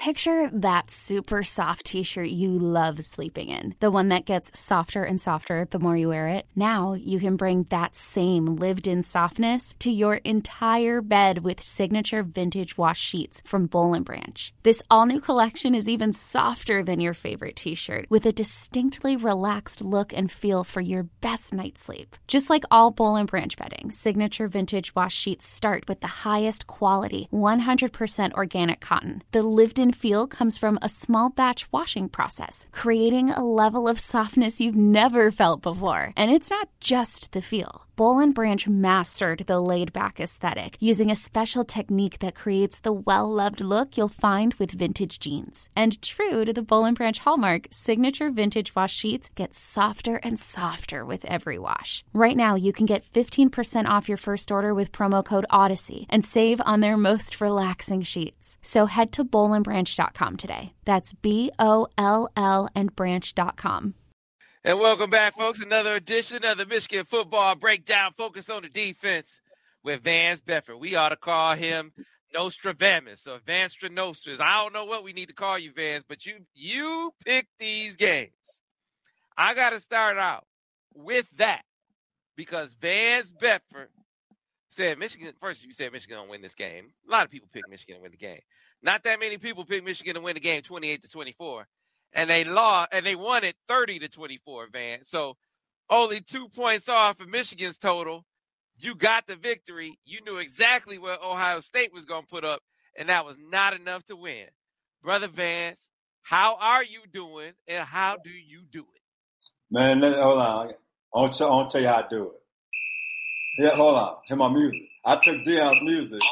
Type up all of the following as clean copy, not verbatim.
Picture that super soft t-shirt you love sleeping in. The one that gets softer and softer the more you wear it. Now you can bring that same lived-in softness to your entire bed with signature vintage wash sheets from Boll & Branch. This all-new collection is even softer than your favorite t-shirt, with a distinctly relaxed look and feel for your best night's sleep. Just like all Boll & Branch bedding, signature vintage wash sheets start with the highest quality, 100% organic cotton. The lived-in feel comes from a small batch washing process, creating a level of softness you've never felt before. And it's not just the feel. Boll & Branch mastered the laid-back aesthetic using a special technique that creates the well-loved look you'll find with vintage jeans. And true to the Boll & Branch hallmark, signature vintage wash sheets get softer and softer with every wash. Right now, you can get 15% off your first order with promo code Odyssey and save on their most relaxing sheets. So head to bollandbranch.com today. That's BOLL and branch.com. And welcome back, folks. Another edition of the Michigan Football Breakdown, focused on the defense with Vance Bedford. We ought to call him Nostradamus or Vance Nostras. I don't know what we need to call you, Vance, but you pick these games. I got to start out with that because Vance Bedford said Michigan. First, you said Michigan will win this game. A lot of people pick Michigan to win the game. Not that many people pick Michigan to win the game 28-24. And they lost, and they won it 30-24, Van. So only 2 points off of Michigan's total. You got the victory. You knew exactly what Ohio State was going to put up, and that was not enough to win. Brother Vance, how are you doing, and how do you do it? Man, hold on. I want to tell you how I do it. Yeah, hold on. Hear my music. I took Deion's music.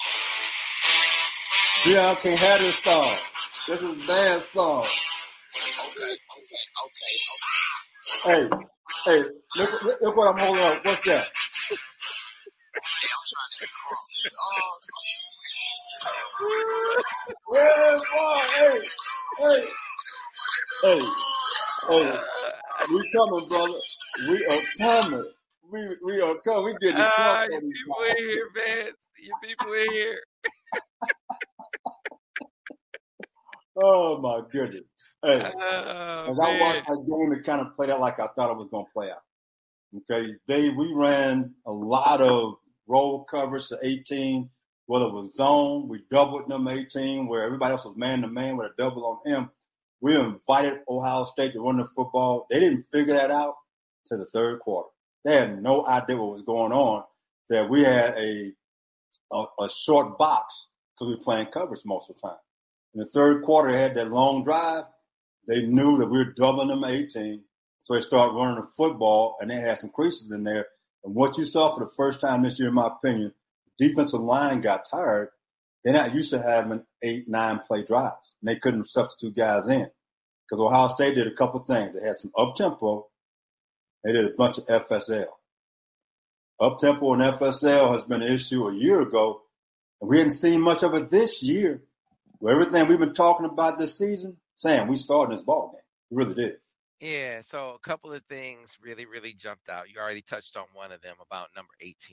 Deion can't have this song. This is Van's song. Okay. Hey, look what I'm holding up. What's that? Yeah, boy. Hey. We coming, brother. We are coming. We are coming. We getting your people in here, man. Your people in here. Oh, my goodness. Hey, as I man. watched that game, it kind of played out like I thought it was going to play out. Okay, we ran a lot of roll coverage to 18, whether it was zone, we doubled them 18, where everybody else was man-to-man with a double on him. We invited Ohio State to run the football. They didn't figure that out till the third quarter. They had no idea what was going on, that we had a short box because we were playing coverage most of the time. In the third quarter, they had that long drive. They knew that we were doubling them 18, so they started running the football, and they had some creases in there. And what you saw for the first time this year, in my opinion, the defensive line got tired. They're not used to having 8-9 play drives, and they couldn't substitute guys in because Ohio State did a couple things. They had some up-tempo. They did a bunch of FSL. Up-tempo and FSL has been an issue a year ago, and we hadn't seen much of it this year. Well, everything we've been talking about this season, Sam, we started this ball game. We really did. Yeah, so a couple of things really, really jumped out. You already touched on one of them about number 18.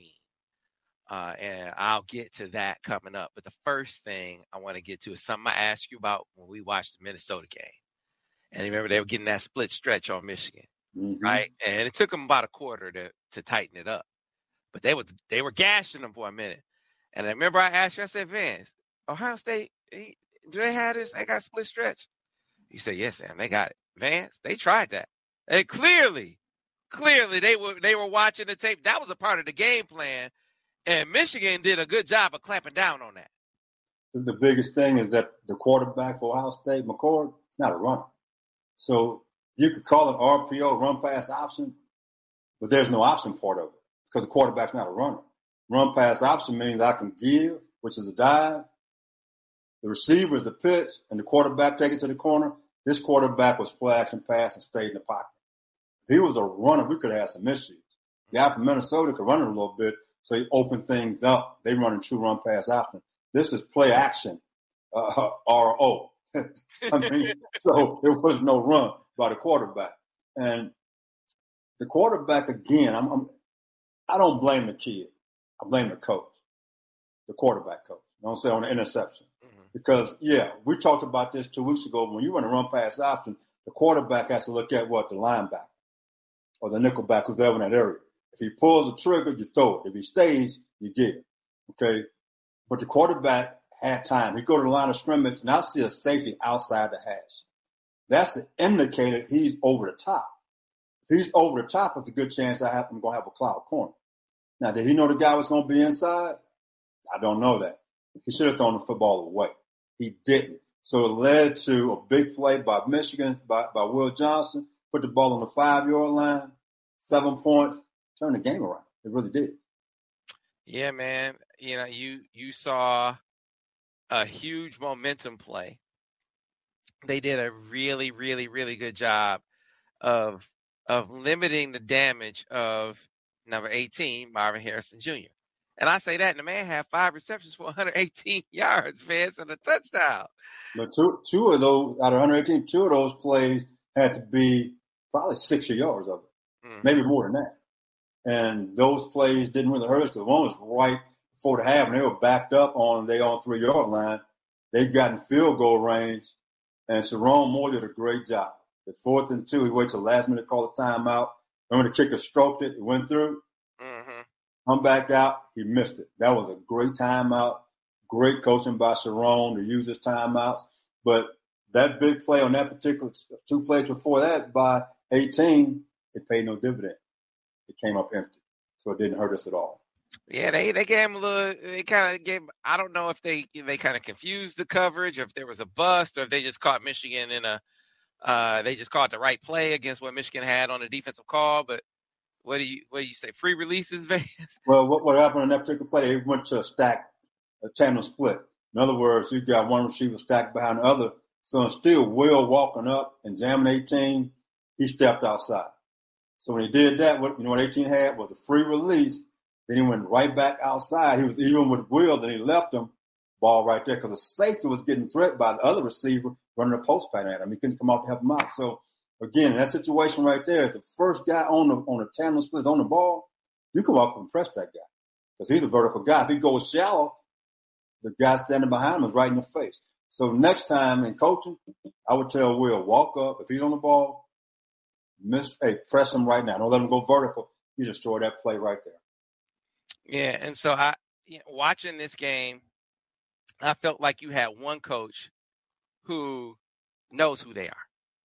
And I'll get to that coming up. But the first thing I want to get to is something I asked you about when we watched the Minnesota game. And remember, they were getting that split stretch on Michigan, right? And it took them about a quarter to tighten it up. But they were gashing them for a minute. And I remember I asked you, I said, Vance, Ohio State, do they have this? They got split stretch? You said, yes, Sam, they got it. Vance, they tried that. And clearly they were watching the tape. That was a part of the game plan. And Michigan did a good job of clamping down on that. The biggest thing is that the quarterback for Ohio State, McCord, not a runner. So you could call it RPO, run pass option, but there's no option part of it because the quarterback's not a runner. Run pass option means I can give, which is a dive. The receiver is the pitch, and the quarterback take it to the corner. This quarterback was play action pass and stayed in the pocket. If he was a runner, we could have had some issues. The guy from Minnesota could run it a little bit, so he opened things up. They run a true run pass option. This is play action, RO. I mean, so there was no run by the quarterback. And the quarterback, again, I don't blame the kid. I blame the coach, the quarterback coach. You know what I'm saying, on the interception. The Because, we talked about this 2 weeks ago. When you run a run-pass option, the quarterback has to look at the linebacker or the nickelback who's ever in that area. If he pulls the trigger, you throw it. If he stays, you get it. Okay? But the quarterback had time. He go to the line of scrimmage, and I see a safety outside the hash. That's an indicator he's over the top. If he's over the top, it's a good chance I'm going to have a cloud corner. Now, did he know the guy was going to be inside? I don't know that. He should have thrown the football away. He didn't. So it led to a big play by Michigan, by Will Johnson, put the ball on the 5-yard line, 7 points, turned the game around. It really did. Yeah, man. You saw a huge momentum play. They did a really, really, really good job of limiting the damage of number 18, Marvin Harrison Jr. And I say that, and the man had 5 receptions for 118 yards, man, and a touchdown. But two of those, out of 118, 2 of those plays had to be probably 60 yards of it, maybe more than that. And those plays didn't really hurt us. The one was right before the half, and they were backed up on 3-yard line. They got in field goal range, and Sharon Moore did a great job. The 4th and 2, he waited till the last minute to call the timeout. And when the kicker stroked it, it went through. Come back out, he missed it. That was a great timeout. Great coaching by Sharon to use his timeouts. But that big play on that particular 2 plays before that by 18, it paid no dividend. It came up empty. So it didn't hurt us at all. Yeah, they gave him a little. They kind of gave. I don't know if they kind of confused the coverage, or if there was a bust, or if they just caught Michigan in a. They just caught the right play against what Michigan had on the defensive call. But what do you say? Free releases, Vance? Well, what happened in that particular play? It went to a tandem split. In other words, you got one receiver stacked behind the other. So instead, Will walking up and jamming 18, he stepped outside. So when he did that, what 18 had was a free release. Then he went right back outside. He was even with Will. Then he left him ball right there because the safety was getting threatened by the other receiver running a post pattern at him. He couldn't come out to help him out. So again, in that situation right there, if the first guy on the tandem split is on the ball, you can walk up and press that guy because he's a vertical guy. If he goes shallow, the guy standing behind him is right in the face. So next time in coaching, I would tell Will, walk up. If he's on the ball, press him right now. Don't let him go vertical. You destroy that play right there. Yeah, and so watching this game, I felt like you had one coach who knows who they are,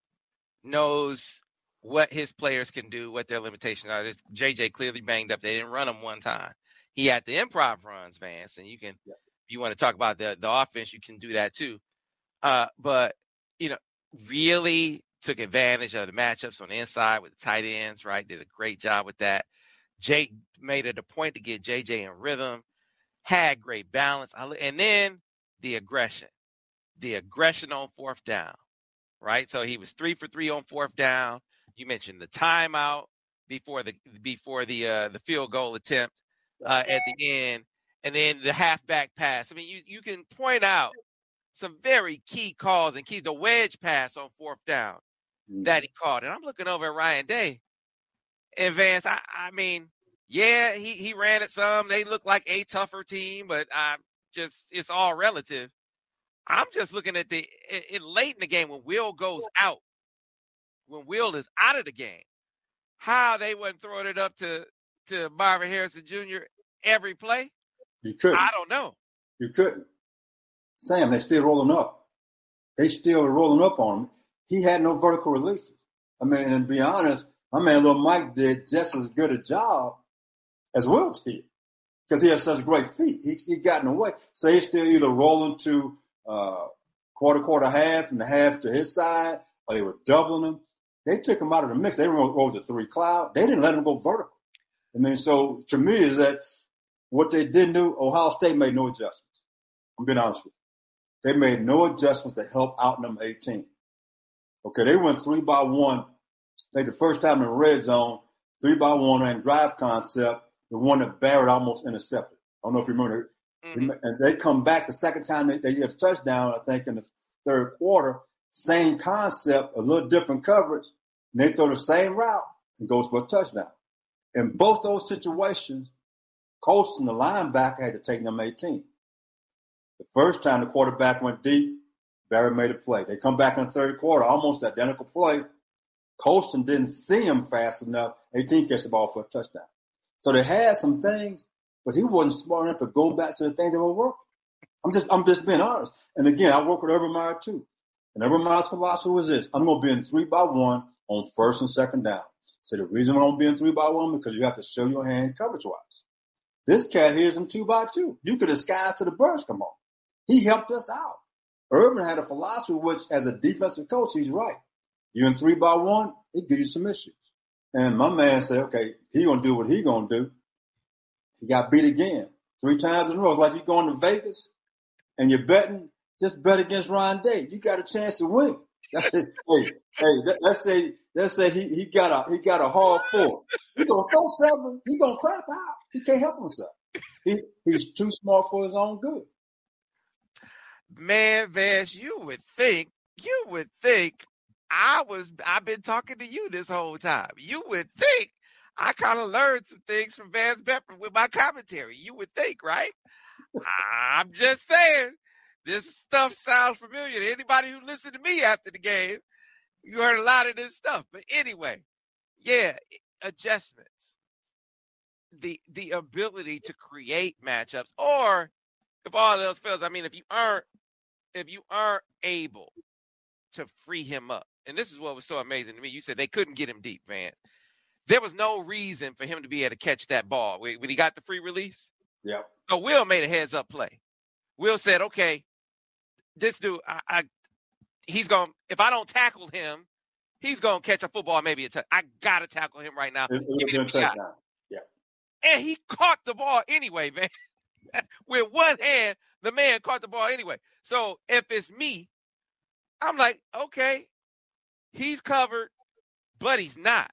knows what his players can do, what their limitations are. JJ clearly banged up. They didn't run him one time. He had the improv runs, Vance, and you can, if you want to talk about the offense, you can do that too. But, really took advantage of the matchups on the inside with the tight ends, right? Did a great job with that. Jake made it a point to get JJ in rhythm, had great balance. And then the aggression on 4th down, right? So he was 3 for 3 on 4th down. You mentioned the timeout before the field goal attempt at the end, and then the halfback pass. I mean, you can point out some very key calls and the wedge pass on 4th down that he caught. And I'm looking over at Ryan Day and Vance. I mean, yeah, he ran it some. They look like a tougher team, but it's all relative. I'm just looking at late in the game when Will goes out, when Will is out of the game, how they wasn't throwing it up to Marvin Harrison Jr. every play. You couldn't. I don't know. You couldn't. Sam, they're still rolling up. They still rolling up on him. He had no vertical releases. I mean, and to be honest, my man Lil Mike did just as good a job as Will did because he has such great feet. He got in the way. So he's still either rolling to quarter, half, and the half to his side, or they were doubling him. They took him out of the mix. They rolled the 3 cloud. They didn't let him go vertical. I mean, so to me is that what they didn't do, Ohio State made no adjustments. I'm being honest with you. They made no adjustments to help out number 18. Okay, they went 3-by-1. I think the first time in the red zone, 3-by-1 and drive concept, the one that Barrett almost intercepted. I don't know if you remember. Mm-hmm. And they come back the second time they get a touchdown, I think, in the 3rd quarter. Same concept, a little different coverage. And they throw the same route and goes for a touchdown. In both ththose situations, Colston, the linebacker, had to take number 18. The first time the quarterback went deep, Barry made a play. They come back in the third quarter, almost identical play. Colston didn't see him fast enough. 18 catch the ball for a touchdown. So they had some things, but he wasn't smart enough to go back to the things that were working. I'm just being honest. And again, I work with Urban Meyer too. And Urban Meyer's philosophy was this: I'm going to be in 3-by-1 on first and second down. So the reason why I'm being 3-by-1 because you have to show your hand coverage-wise. This cat here is in 2-by-2. You could disguise to the birds come on. He helped us out. Urban had a philosophy which, as a defensive coach, he's right. You're in 3-by-1, it gives you some issues. And my man said, okay, he's going to do what he's going to do. He got beat again 3 times in a row. It's like you're going to Vegas and you're betting, just bet against Ryan Day. You got a chance to win. Let's say he got a hard 4. He's going to throw 7. He's going to crap out. He can't help himself. He's too smart for his own good. Man, Vash, you would think I've been talking to you this whole time. You would think I kind of learned some things from Vance Bedford with my commentary. You would think, right? I'm just saying, this stuff sounds familiar to anybody who listened to me after the game. You heard a lot of this stuff. But anyway, yeah, adjustments. The ability to create matchups, or if all else fails, I mean, if you aren't able to free him up. And this is what was so amazing to me. You said they couldn't get him deep, man. There was no reason for him to be able to catch that ball when he got the free release. Yep. So Will made a heads-up play. Will said, okay, this dude, he's going to – if I don't tackle him, he's going to catch a football, maybe a touch. I got to tackle him right now. Yeah. And he caught the ball anyway, man. With one hand, the man caught the ball anyway. So if it's me, I'm like, okay, he's covered, but he's not.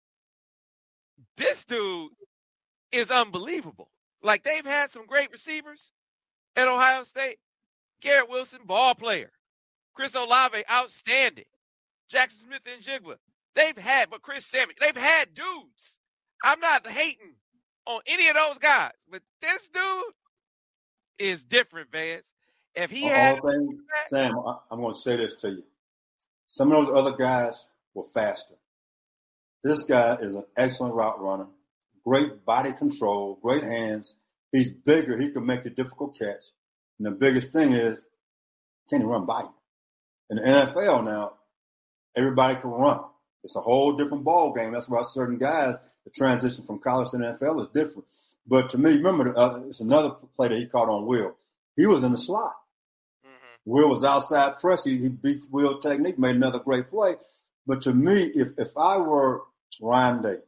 This dude is unbelievable. Like, they've had some great receivers at Ohio State. Garrett Wilson, ball player. Chris Olave, outstanding. Jackson Smith and Jigba. But Chris Samuel, they've had dudes. I'm not hating on any of those guys, but this dude is different, Vance. If he had Sam, I'm going to say this to you. Some of those other guys were faster. This guy is an excellent route runner, great body control, great hands. He's bigger. He can make the difficult catch. And the biggest thing is, can he run by you? In the NFL now, everybody can run. It's a whole different ball game. That's why certain guys, the transition from college to the NFL is different. But to me, remember, it's another play that he caught on Will. He was in the slot. Mm-hmm. Will was outside press. He beat Will technique, made another great play. But to me, if I were Ryan Day,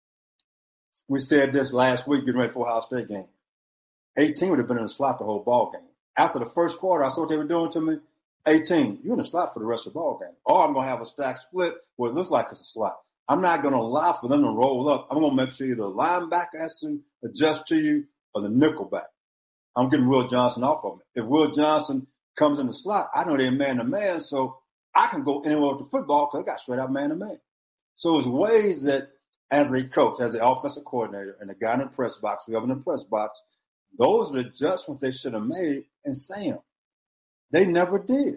we said this last week getting ready for Ohio State game, 18 would have been in the slot the whole ball game. After the first quarter, I saw what they were doing to me. 18, you're in the slot for the rest of the ball game. Or I'm going to have a stack split where it looks like it's a slot. I'm not going to allow for them to roll up. I'm going to make sure either the linebacker has to adjust to you or the nickel back. I'm getting Will Johnson off of it. If Will Johnson comes in the slot, I know they're man-to-man, so I can go anywhere with the football because they got straight out man-to-man. So there's ways that as a coach, as the offensive coordinator, and the guy in the press box, we have in the press box, those are the adjustments they should have made. And Sam, they never did.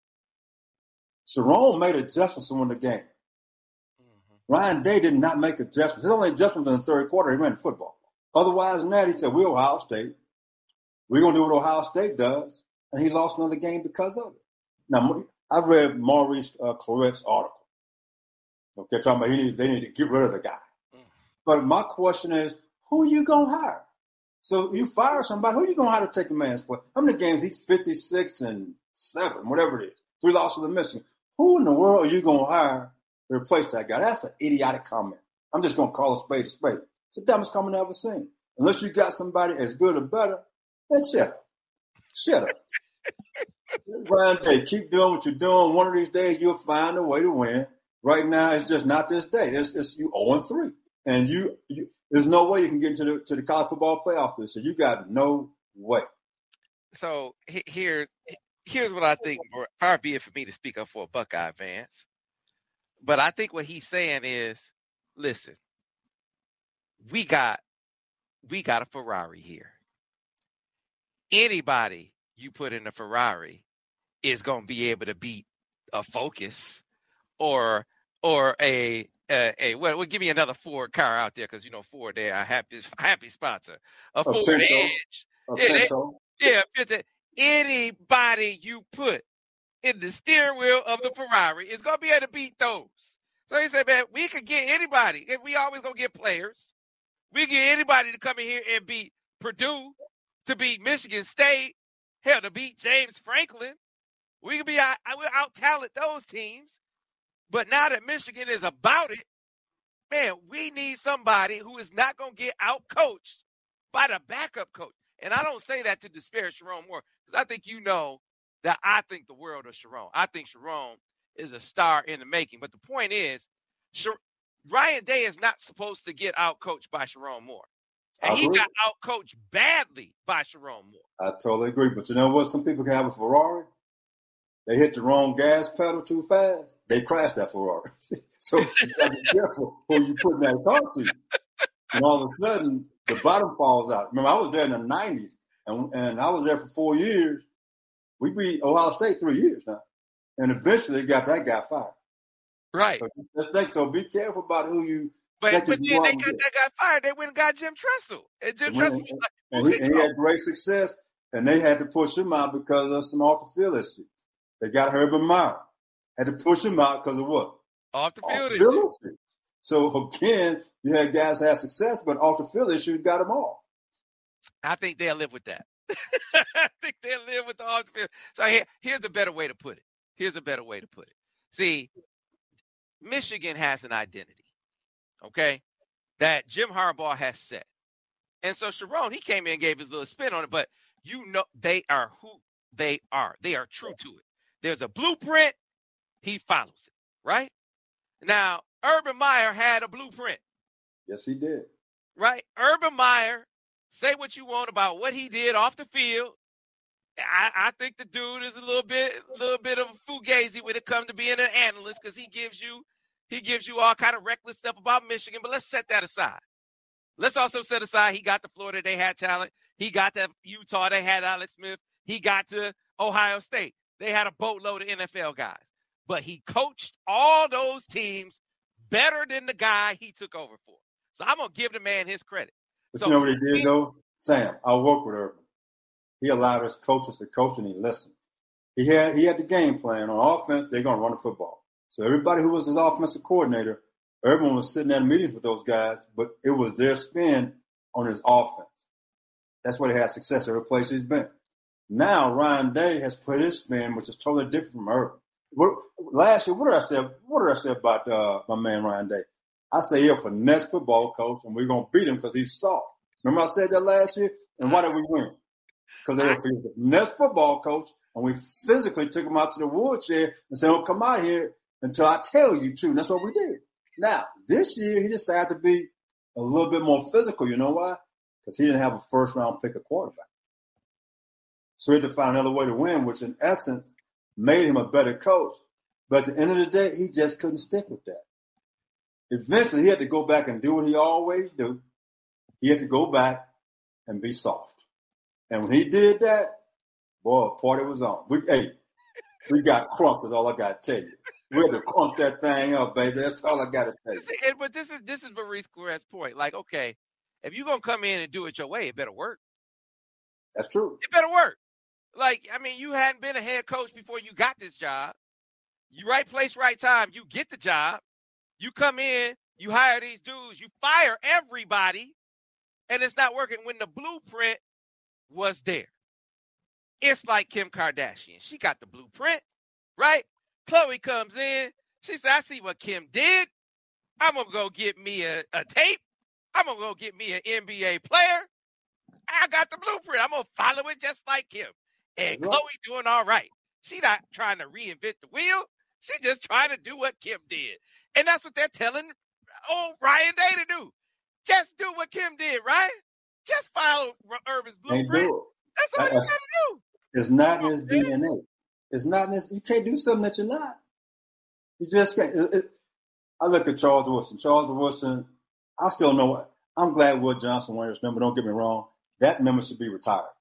Sharon made adjustments to win the game. Mm-hmm. Ryan Day did not make adjustments. His only adjustment in the third quarter, he ran the football. Otherwise than that, he said, we're Ohio State. We're going to do what Ohio State does. And he lost another game because of it. Now, I read Maurice Claret's article. Okay, talking about they need to get rid of the guy. Mm-hmm. But my question is, who are you going to hire? So you fire somebody, who are you going to hire to take a man's place? How many games? He's 56-7, whatever it is. 3 losses to missing. Who in the world are you going to hire to replace that guy? That's an idiotic comment. I'm just going to call a spade a spade. It's the dumbest comment I've ever seen. Unless you got somebody as good or better, then shut up. Shut up. Ryan Day, keep doing what you're doing. One of these days, you'll find a way to win. Right now, it's just not this day. It's you 0-3. And you there's no way you can get into the college football playoff this year. You got no way. So here's what I think. Far be it for me to speak up for a Buckeye Vance. But I think what he's saying is, listen, we got a Ferrari here. Anybody you put in a Ferrari is going to be able to beat a Focus or a well, give me another Ford car out there, because you know Ford, they are happy sponsor. A Ford Pinto, Edge. Anybody you put in the steering wheel of the Ferrari is going to be able to beat those. So he said, man, we could get anybody. And we always going to get players. We can get anybody to come in here and beat Purdue, to beat Michigan State, hell, to beat James Franklin. We could out-talent those teams. But now that Michigan is about it, man, we need somebody who is not going to get out-coached by the backup coach. And I don't say that to disparage Sherrone Moore, because I think you know that I think the world of Sherrone. I think Sherrone is a star in the making. But the point is, Ryan Day is not supposed to get out-coached by Sherrone Moore. And he got out-coached badly by Sherrone Moore. I totally agree. But you know what? Some people can have a Ferrari. They hit the wrong gas pedal too fast. They crash that Ferrari. So you got to be careful who you put in that car seat. And all of a sudden, the bottom falls out. Remember, I was there in the 90s, and I was there for 4 years. We beat Ohio State 3 years now. And eventually they got that guy fired. Right. So be careful about who you But then they got that guy fired. They went and got Jim Tressel. And Jim Tressel was like, and he had great success, and they had to push him out because of some off-the-field issues. They got Urban Meyer. Had to push him out because of what? Off-the-field issues. So, again, you had guys have success, but off-the-field issues got them all. I think they'll live with that. I think they'll live with the off-the-field. So here's a better way to put it. See, Michigan has an identity, okay, that Jim Harbaugh has set. And so Sherrone, he came in and gave his little spin on it, but you know they are who they are. They are true to it. There's a blueprint. He follows it, right? Now, Urban Meyer had a blueprint. Yes, he did. Right? Urban Meyer, say what you want about what he did off the field. I think the dude is a little bit of a fugazi when it comes to being an analyst, because he gives you all kind of reckless stuff about Michigan. But let's set that aside. Let's also set aside he got to Florida, they had talent. He got to Utah, they had Alex Smith. He got to Ohio State, they had a boatload of NFL guys. But he coached all those teams better than the guy he took over for. So I'm going to give the man his credit. But you know what he did, though? Sam, I work with Urban. He allowed his coaches to coach, and he listened. He had the game plan. On offense, they're going to run the football. So everybody who was his offensive coordinator, Urban was sitting at meetings with those guys, but it was their spin on his offense. That's why he had success every place he's been. Now Ryan Day has put his spin, which is totally different from Urban. Last year, what did I say about my man Ryan Day? I say he's a finesse football coach, and we're going to beat him because he's soft. Remember I said that last year? And why did we win? Because they were a finesse football coach, and we physically took him out to the woodshed and said, "Don't come out here until I tell you to." And that's what we did. Now, this year, he decided to be a little bit more physical. You know why? Because he didn't have a first-round pick of quarterback. So he had to find another way to win, which in essence made him a better coach. But at the end of the day, he just couldn't stick with that. Eventually, he had to go back and do what he always do. He had to go back and be soft. And when he did that, boy, party was on. We got crunked, is all I got to tell you. We had to crunk that thing up, baby. That's all I got to tell you. But this is Maurice Claret's point. Like, okay, if you're going to come in and do it your way, it better work. That's true. It better work. Like, I mean, you hadn't been a head coach before you got this job. You right place, right time. You get the job. You come in, you hire these dudes, you fire everybody, and it's not working when the blueprint was there. It's like Kim Kardashian. She got the blueprint, right? Khloe comes in. She said, "I see what Kim did. I'm going to go get me a tape. I'm going to go get me an NBA player. I got the blueprint. I'm going to follow it just like Kim." And Khloe doing all right. She not trying to reinvent the wheel. She just trying to do what Kim did. And that's what they're telling old Ryan Day to do. Just do what Kim did, right? Just follow Urban's blueprint. That's all you got to do. It's not in his DNA. It's not in his. You can't do something that you're not. You just can't. I look at Charles Woodson. Charles Woodson, I still know. I'm glad Wood Johnson won his number. Don't get me wrong. That number should be retired.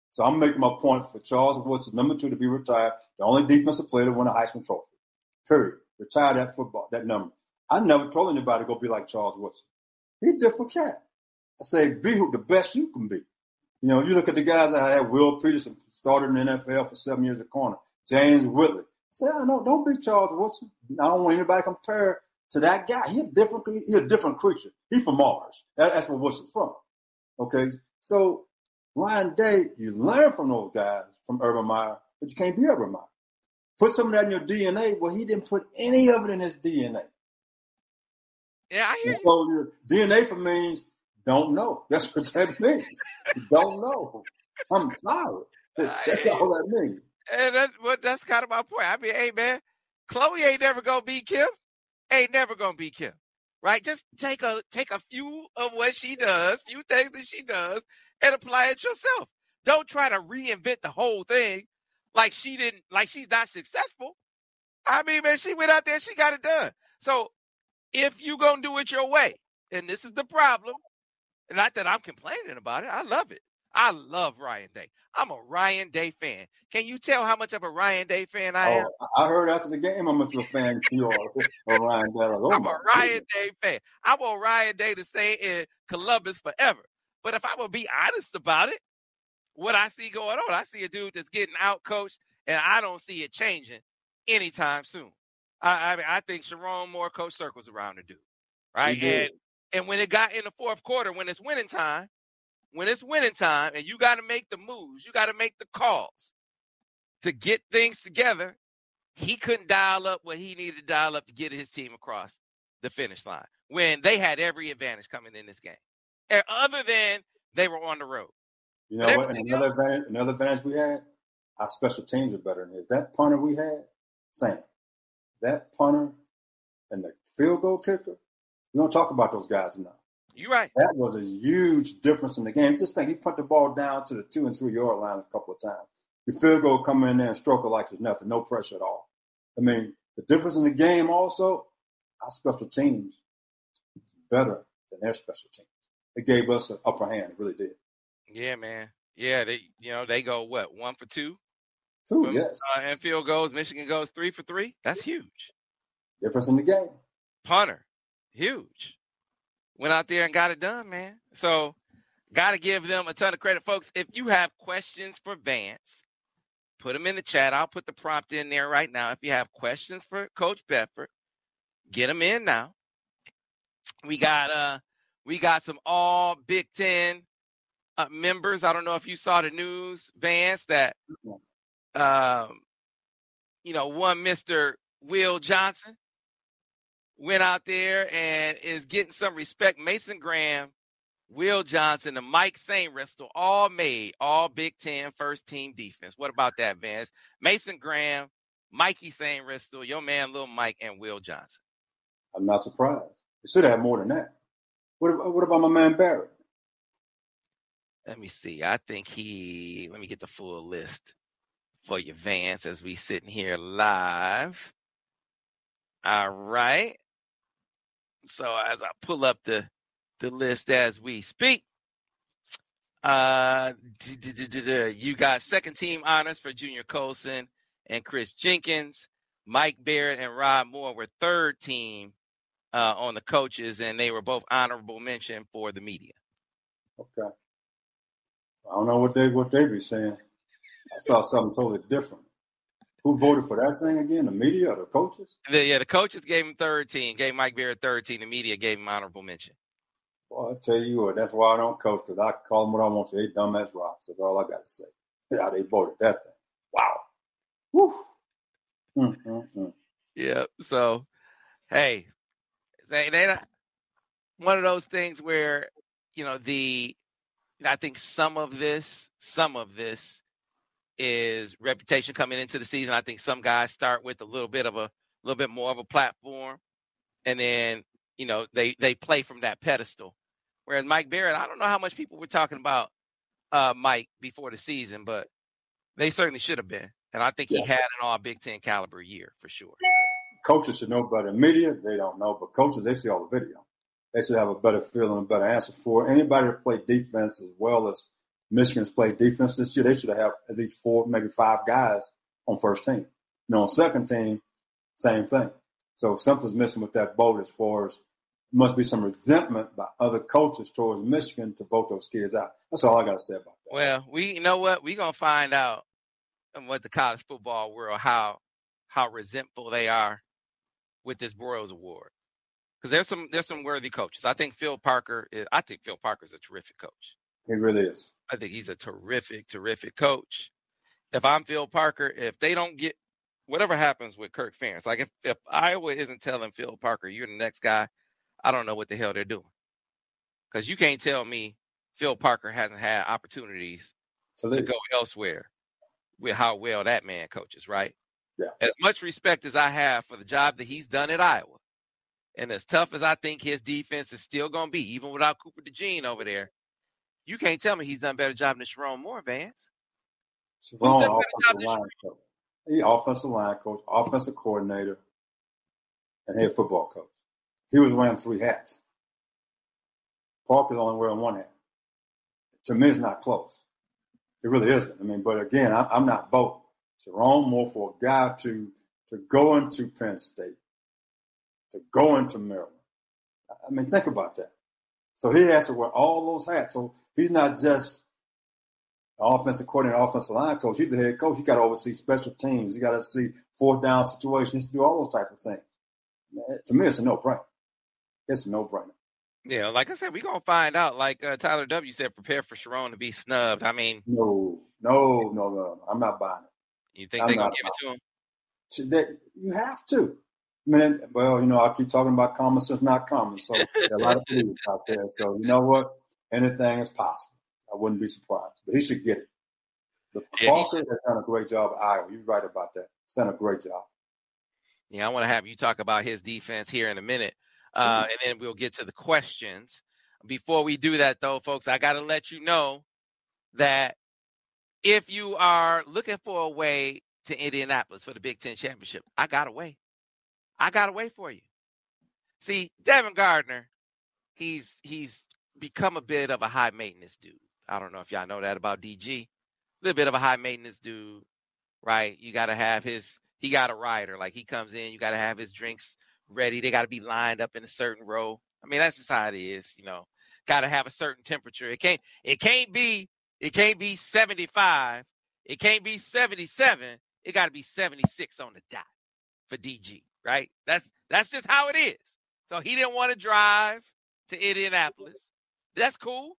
So I'm making my point for Charles Woodson, number 2, to be retired, the only defensive player to win a Heisman Trophy. Period. Retire that number. I never told anybody to go be like Charles Woodson. He's a different cat. I say, be who the best you can be. You know, you look at the guys I had. Will Peterson started in the NFL for 7 years at corner. James Whitley. I say, no, don't be Charles Woodson. I don't want anybody to compare to that guy. He's a different creature. He's from Mars. That's where Woodson's from. Okay, so Ryan Day, you learn from those guys, from Urban Meyer, but you can't be Urban Meyer. Put some of that in your DNA. Well, he didn't put any of it in his DNA. Yeah, I hear you. So your DNA for means don't know. That's what that means. Don't know. I'm sorry. That's all that means. And that's kind of my point. I mean, hey, man, Chloe ain't never going to beat Kim. Ain't never going to beat Kim. Right? Just take a few of what she does, few things that she does, and apply it yourself. Don't try to reinvent the whole thing like she's not successful. I mean, man, she went out there, she got it done. So if you going to do it your way, and this is the problem, and not that I'm complaining about it, I love it. I love Ryan Day. I'm a Ryan Day fan. Can you tell how much of a Ryan Day fan I am? I heard after the game how much of a fan you are of Ryan Day. I'm a Ryan Day fan. I want Ryan Day to stay in Columbus forever. But if I would be honest about it, what I see going on, I see a dude that's getting out-coached, and I don't see it changing anytime soon. I think Sharon Moore coached circles around the dude, right? And when it got in the fourth quarter, when it's winning time, and you got to make the moves, you got to make the calls to get things together, he couldn't dial up what he needed to dial up to get his team across the finish line when they had every advantage coming in this game. And other than they were on the road. You know what? Another advantage we had, our special teams are better than his. That punter we had, Sam, that punter and the field goal kicker, we don't talk about those guys enough. You're right. That was a huge difference in the game. Just think, he put the ball down to the 2 and 3 yard line a couple of times. The field goal come in there and stroke it like it's nothing, no pressure at all. I mean, the difference in the game also, our special teams is better than their special teams. It gave us an upper hand. It really did. Yeah, man. Yeah, they go what, 1 for 2? 2, yes. And field goals. Michigan goes 3 for 3. That's huge. Difference in the game. Punter, huge. Went out there and got it done, man. So, got to give them a ton of credit, folks. If you have questions for Vance, put them in the chat. I'll put the prompt in there right now. If you have questions for Coach Bedford, get them in now. We got some all Big Ten members. I don't know if you saw the news, Vance, that one Mr. Will Johnson went out there and is getting some respect. Mason Graham, Will Johnson, and Mike Sainristil all made all Big Ten first team defense. What about that, Vance? Mason Graham, Mikey Sainristil, your man Lil Mike, and Will Johnson. I'm not surprised. It should have more than that. What about my man Barrett? Let me see. I think let me get the full list for you, Vance, as we sitting here live. All right. So as I pull up the list as we speak, you got second team honors for Junior Colson and Chris Jenkins. Mike Barrett and Rod Moore were third team on the coaches, and they were both honorable mention for the media. Okay. I don't know what they be saying. I saw something totally different. Who voted for that thing again? The media or the coaches? The coaches gave him third team, gave Mike Barrett third team. The media gave him honorable mention. Well, I tell you what, that's why I don't coach, because I call them what I want to. They dumb as rocks. That's all I got to say. Yeah, they voted that thing. Wow. Woo. Yeah. So, hey, they not one of those things where, I think some of this is reputation coming into the season. I think some guys start with a little bit more of a platform, and then they play from that pedestal. Whereas Mike Barrett, I don't know how much people were talking about Mike before the season, but they certainly should have been. And I think he had an all Big Ten caliber year for sure. Coaches should know better. Media, they don't know, but coaches, they see all the video. They should have a better feel and a better answer for anybody to play defense as well as Michigan's played defense this year. They should have at least 4, maybe 5 guys on first team. On second team, same thing. So something's missing with that boat as far as must be some resentment by other coaches towards Michigan to vote those kids out. That's all I got to say about that. Well, you know what? We're going to find out what the college football world, how resentful they are with this Broyles Award. Because there's some worthy coaches. I think Phil Parker's a terrific coach. He really is. I think he's a terrific, terrific coach. If I'm Phil Parker, if they don't get whatever happens with Kirk Ferentz, like if Iowa isn't telling Phil Parker, you're the next guy, I don't know what the hell they're doing. Because you can't tell me Phil Parker hasn't had opportunities to go elsewhere with how well that man coaches, right? Yeah. As much respect as I have for the job that he's done at Iowa, and as tough as I think his defense is still going to be, even without Cooper DeJean over there, you can't tell me he's done a better job than Sharon Moore, Vance. Sharon, offensive line coach, offensive coordinator, and head football coach. He was wearing 3 hats. Parker's only wearing 1 hat. To me, it's not close. It really isn't. I mean, but again, I'm not voting. Sharon Moore, for a guy to go into Penn State, to go into Maryland. I mean, think about that. So he has to wear all those hats. So he's not just an offensive coordinator, offensive line coach. He's the head coach. He got to oversee special teams. He got to see 4th down situations. He do all those type of things. To me, it's a no-brainer. It's a no-brainer. Yeah, like I said, we're going to find out. Like Tyler W. said, prepare for Sharon to be snubbed. I mean. No. I'm not buying it. You think they're going to give it to him? You have to. I mean, well, I keep talking about common sense, not common. So there are a lot of beliefs out there. So you know what? Anything is possible. I wouldn't be surprised. But he should get it. But Parker has done a great job at Iowa. You're right about that. He's done a great job. Yeah, I want to have you talk about his defense here in a minute. And then we'll get to the questions. Before we do that, though, folks, I got to let you know that if you are looking for a way to Indianapolis for the Big Ten Championship, I got a way. I got a way for you. See, Devin Gardner, he's become a bit of a high-maintenance dude. I don't know if y'all know that about DG. A little bit of a high-maintenance dude, right? You got to have he got a rider. Like, he comes in, you got to have his drinks ready. They got to be lined up in a certain row. I mean, that's just how it is, Got to have a certain temperature. It can't be 75. It can't be 77. It got to be 76 on the dot for DG, right? That's just how it is. So he didn't want to drive to Indianapolis. That's cool.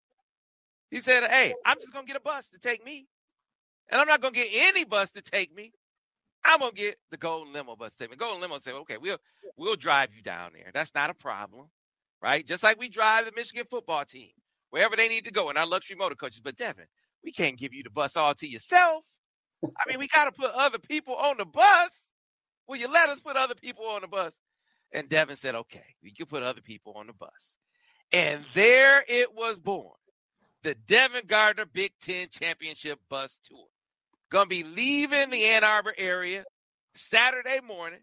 He said, hey, I'm just going to get a bus to take me. And I'm not going to get any bus to take me. I'm going to get the Golden Limo bus to take me. Golden Limo said, okay, we'll drive you down there. That's not a problem, right? Just like we drive the Michigan football team, wherever they need to go in our luxury motor coaches. But, Devin, we can't give you the bus all to yourself. I mean, we got to put other people on the bus. Will you let us put other people on the bus? And Devin said, okay, we can put other people on the bus. And there it was born, the Devin Gardner Big Ten Championship Bus Tour. Going to be leaving the Ann Arbor area Saturday morning,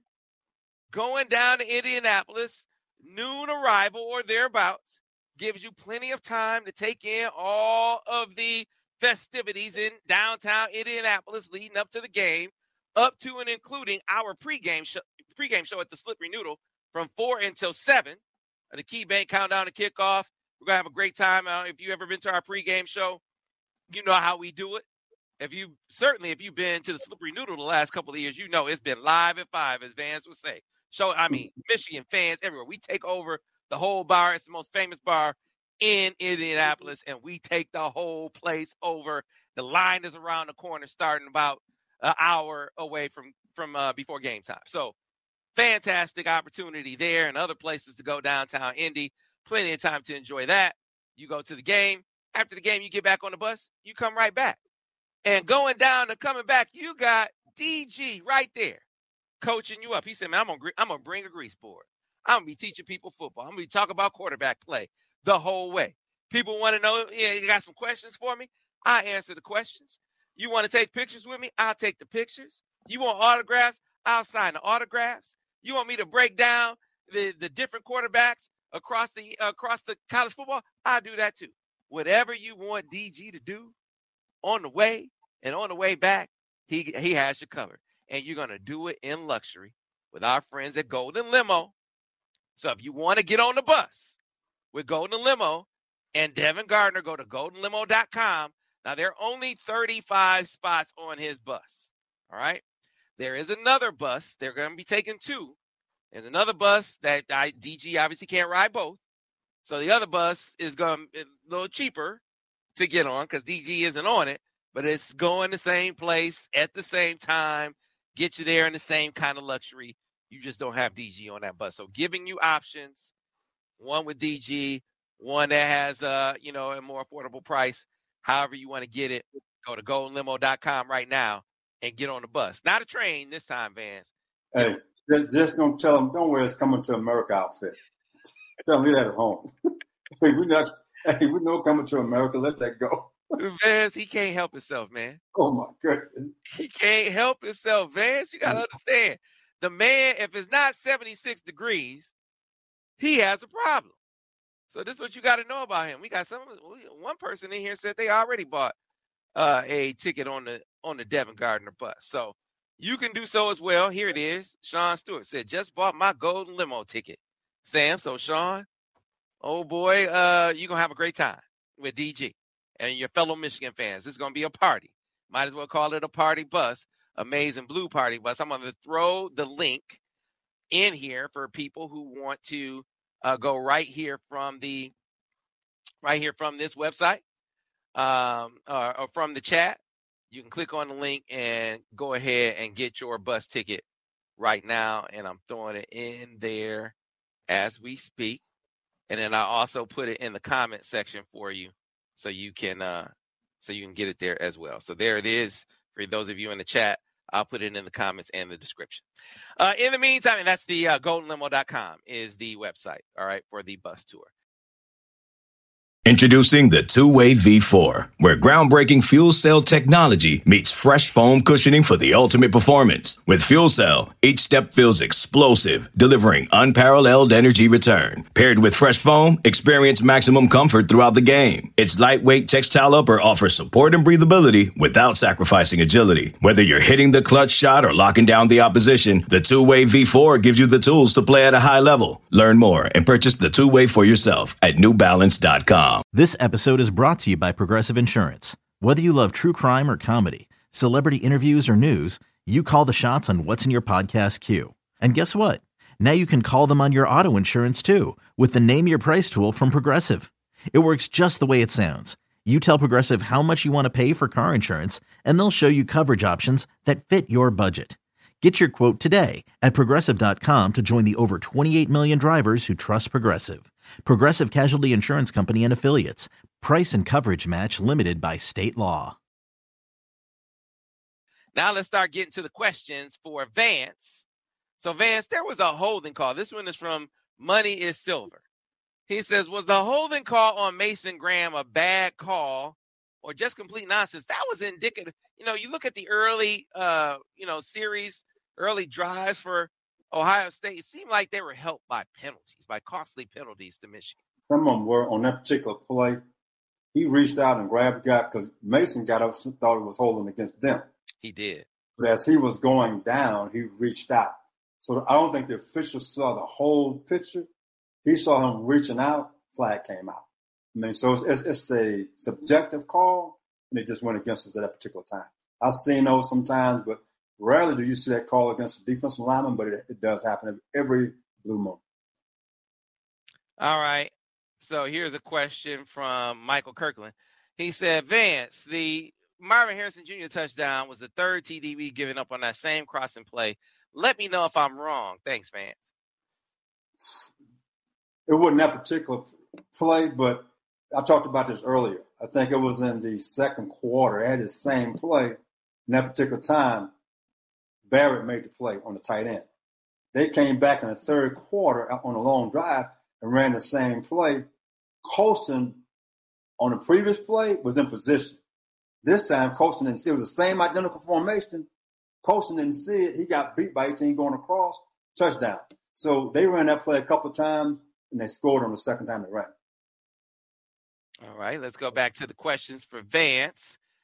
going down to Indianapolis, noon arrival or thereabouts. Gives you plenty of time to take in all of the festivities in downtown Indianapolis leading up to the game, up to and including our pregame show at the Slippery Noodle from 4 until 7. The KeyBank countdown to kickoff. We're going to have a great time. If you've ever been to our pregame show, you know how we do it. If you've been to the Slippery Noodle the last couple of years, you know it's been live at 5, as Vance would say. Michigan fans everywhere. We take over the whole bar. It's the most famous bar in Indianapolis, and we take the whole place over. The line is around the corner, starting about an hour away from before game time. So, fantastic opportunity there and other places to go downtown Indy. Plenty of time to enjoy that. You go to the game. After the game, you get back on the bus. You come right back. And going down and coming back, you got DG right there coaching you up. He said, man, I'm going to bring a grease board. I'm going to be teaching people football. I'm going to be talking about quarterback play the whole way. People want to know, you got some questions for me? I answer the questions. You want to take pictures with me? I'll take the pictures. You want autographs? I'll sign the autographs. You want me to break down the different quarterbacks across the college football? I'll do that too. Whatever you want DG to do, on the way and on the way back, he has you covered. And you're going to do it in luxury with our friends at Golden Limo. So if you want to get on the bus with Golden Limo and Devin Gardner, go to goldenlimo.com. Now, there are only 35 spots on his bus. All right. There is another bus. They're going to be taking 2. There's another bus that DG obviously can't ride both. So the other bus is going to be a little cheaper to get on because DG isn't on it, but it's going the same place at the same time, get you there in the same kind of luxury. You just don't have DG on that bus. So giving you options, one with DG, one that has a more affordable price. However you want to get it, go to goldenlimo.com right now and get on the bus. Not a train this time, Vance. Hey, just don't tell them, don't wear his Coming to America outfit. Tell them leave that at home. we know Coming to America, let that go. Vance, he can't help himself, man. Oh, my goodness. He can't help himself, Vance. You got to understand. The man, if it's not 76 degrees, he has a problem. So this is what you got to know about him. We got one person in here said they already bought a ticket on the Devin Gardner bus. So you can do so as well. Here it is. Sean Stewart said, just bought my Golden Limo ticket. Sam, so Sean, oh boy, you're going to have a great time with DG and your fellow Michigan fans. This is going to be a party. Might as well call it a party bus. Amazing Blue Party bus. I'm going to throw the link in here for people who want to go right here from this website or from the chat. You can click on the link and go ahead and get your bus ticket right now. And I'm throwing it in there as we speak. And then I also put it in the comment section for you so you can get it there as well. So there it is for those of you in the chat. I'll put it in the comments and the description. In the meantime, and that's the goldenlimo.com is the website, all right, for the bus tour. Introducing the Two-Way V4, where groundbreaking fuel cell technology meets fresh foam cushioning for the ultimate performance. With Fuel Cell, each step feels explosive, delivering unparalleled energy return. Paired with fresh foam, experience maximum comfort throughout the game. Its lightweight textile upper offers support and breathability without sacrificing agility. Whether you're hitting the clutch shot or locking down the opposition, the Two-Way V4 gives you the tools to play at a high level. Learn more and purchase the Two-Way for yourself at newbalance.com. This episode is brought to you by Progressive Insurance. Whether you love true crime or comedy, celebrity interviews or news, you call the shots on what's in your podcast queue. And guess what? Now you can call them on your auto insurance too with the Name Your Price tool from Progressive. It works just the way it sounds. You tell Progressive how much you want to pay for car insurance, and they'll show you coverage options that fit your budget. Get your quote today at Progressive.com to join the over 28 million drivers who trust Progressive. Progressive Casualty Insurance Company and Affiliates. Price and coverage match limited by state law. Now let's start getting to the questions for Vance. So, Vance, there was a holding call. This one is from Money is Silver. He says, was the holding call on Mason Graham a bad call or just complete nonsense? That was indicative. You look at the early, series, early drives for Ohio State. It seemed like they were helped by penalties, by costly penalties to Michigan. Some of them were on that particular play. He reached out and grabbed the guy because Mason got up and thought it was holding against them. He did. But as he was going down, he reached out. So I don't think the official saw the whole picture. He saw him reaching out, flag came out. I mean, so it's a subjective call, and it just went against us at that particular time. I've seen those sometimes, but rarely do you see that call against a defensive lineman, but it does happen every blue moon. All right. So here's a question from Michael Kirkland. He said, Vance, the Marvin Harrison Jr. touchdown was the third TD given up on that same crossing play. Let me know if I'm wrong. Thanks, Vance. It wasn't that particular play, but I talked about this earlier. I think it was in the second quarter. They had the same play. In that particular time, Barrett made the play on the tight end. They came back in the third quarter on a long drive and ran the same play. Colston, on the previous play, was in position. This time, Colston didn't see it. It was the same identical formation. Colston didn't see it. He got beat by 18 going across. Touchdown. So they ran that play a couple of times, and they scored on the second time they ran. All right, let's go back to the questions for Vance.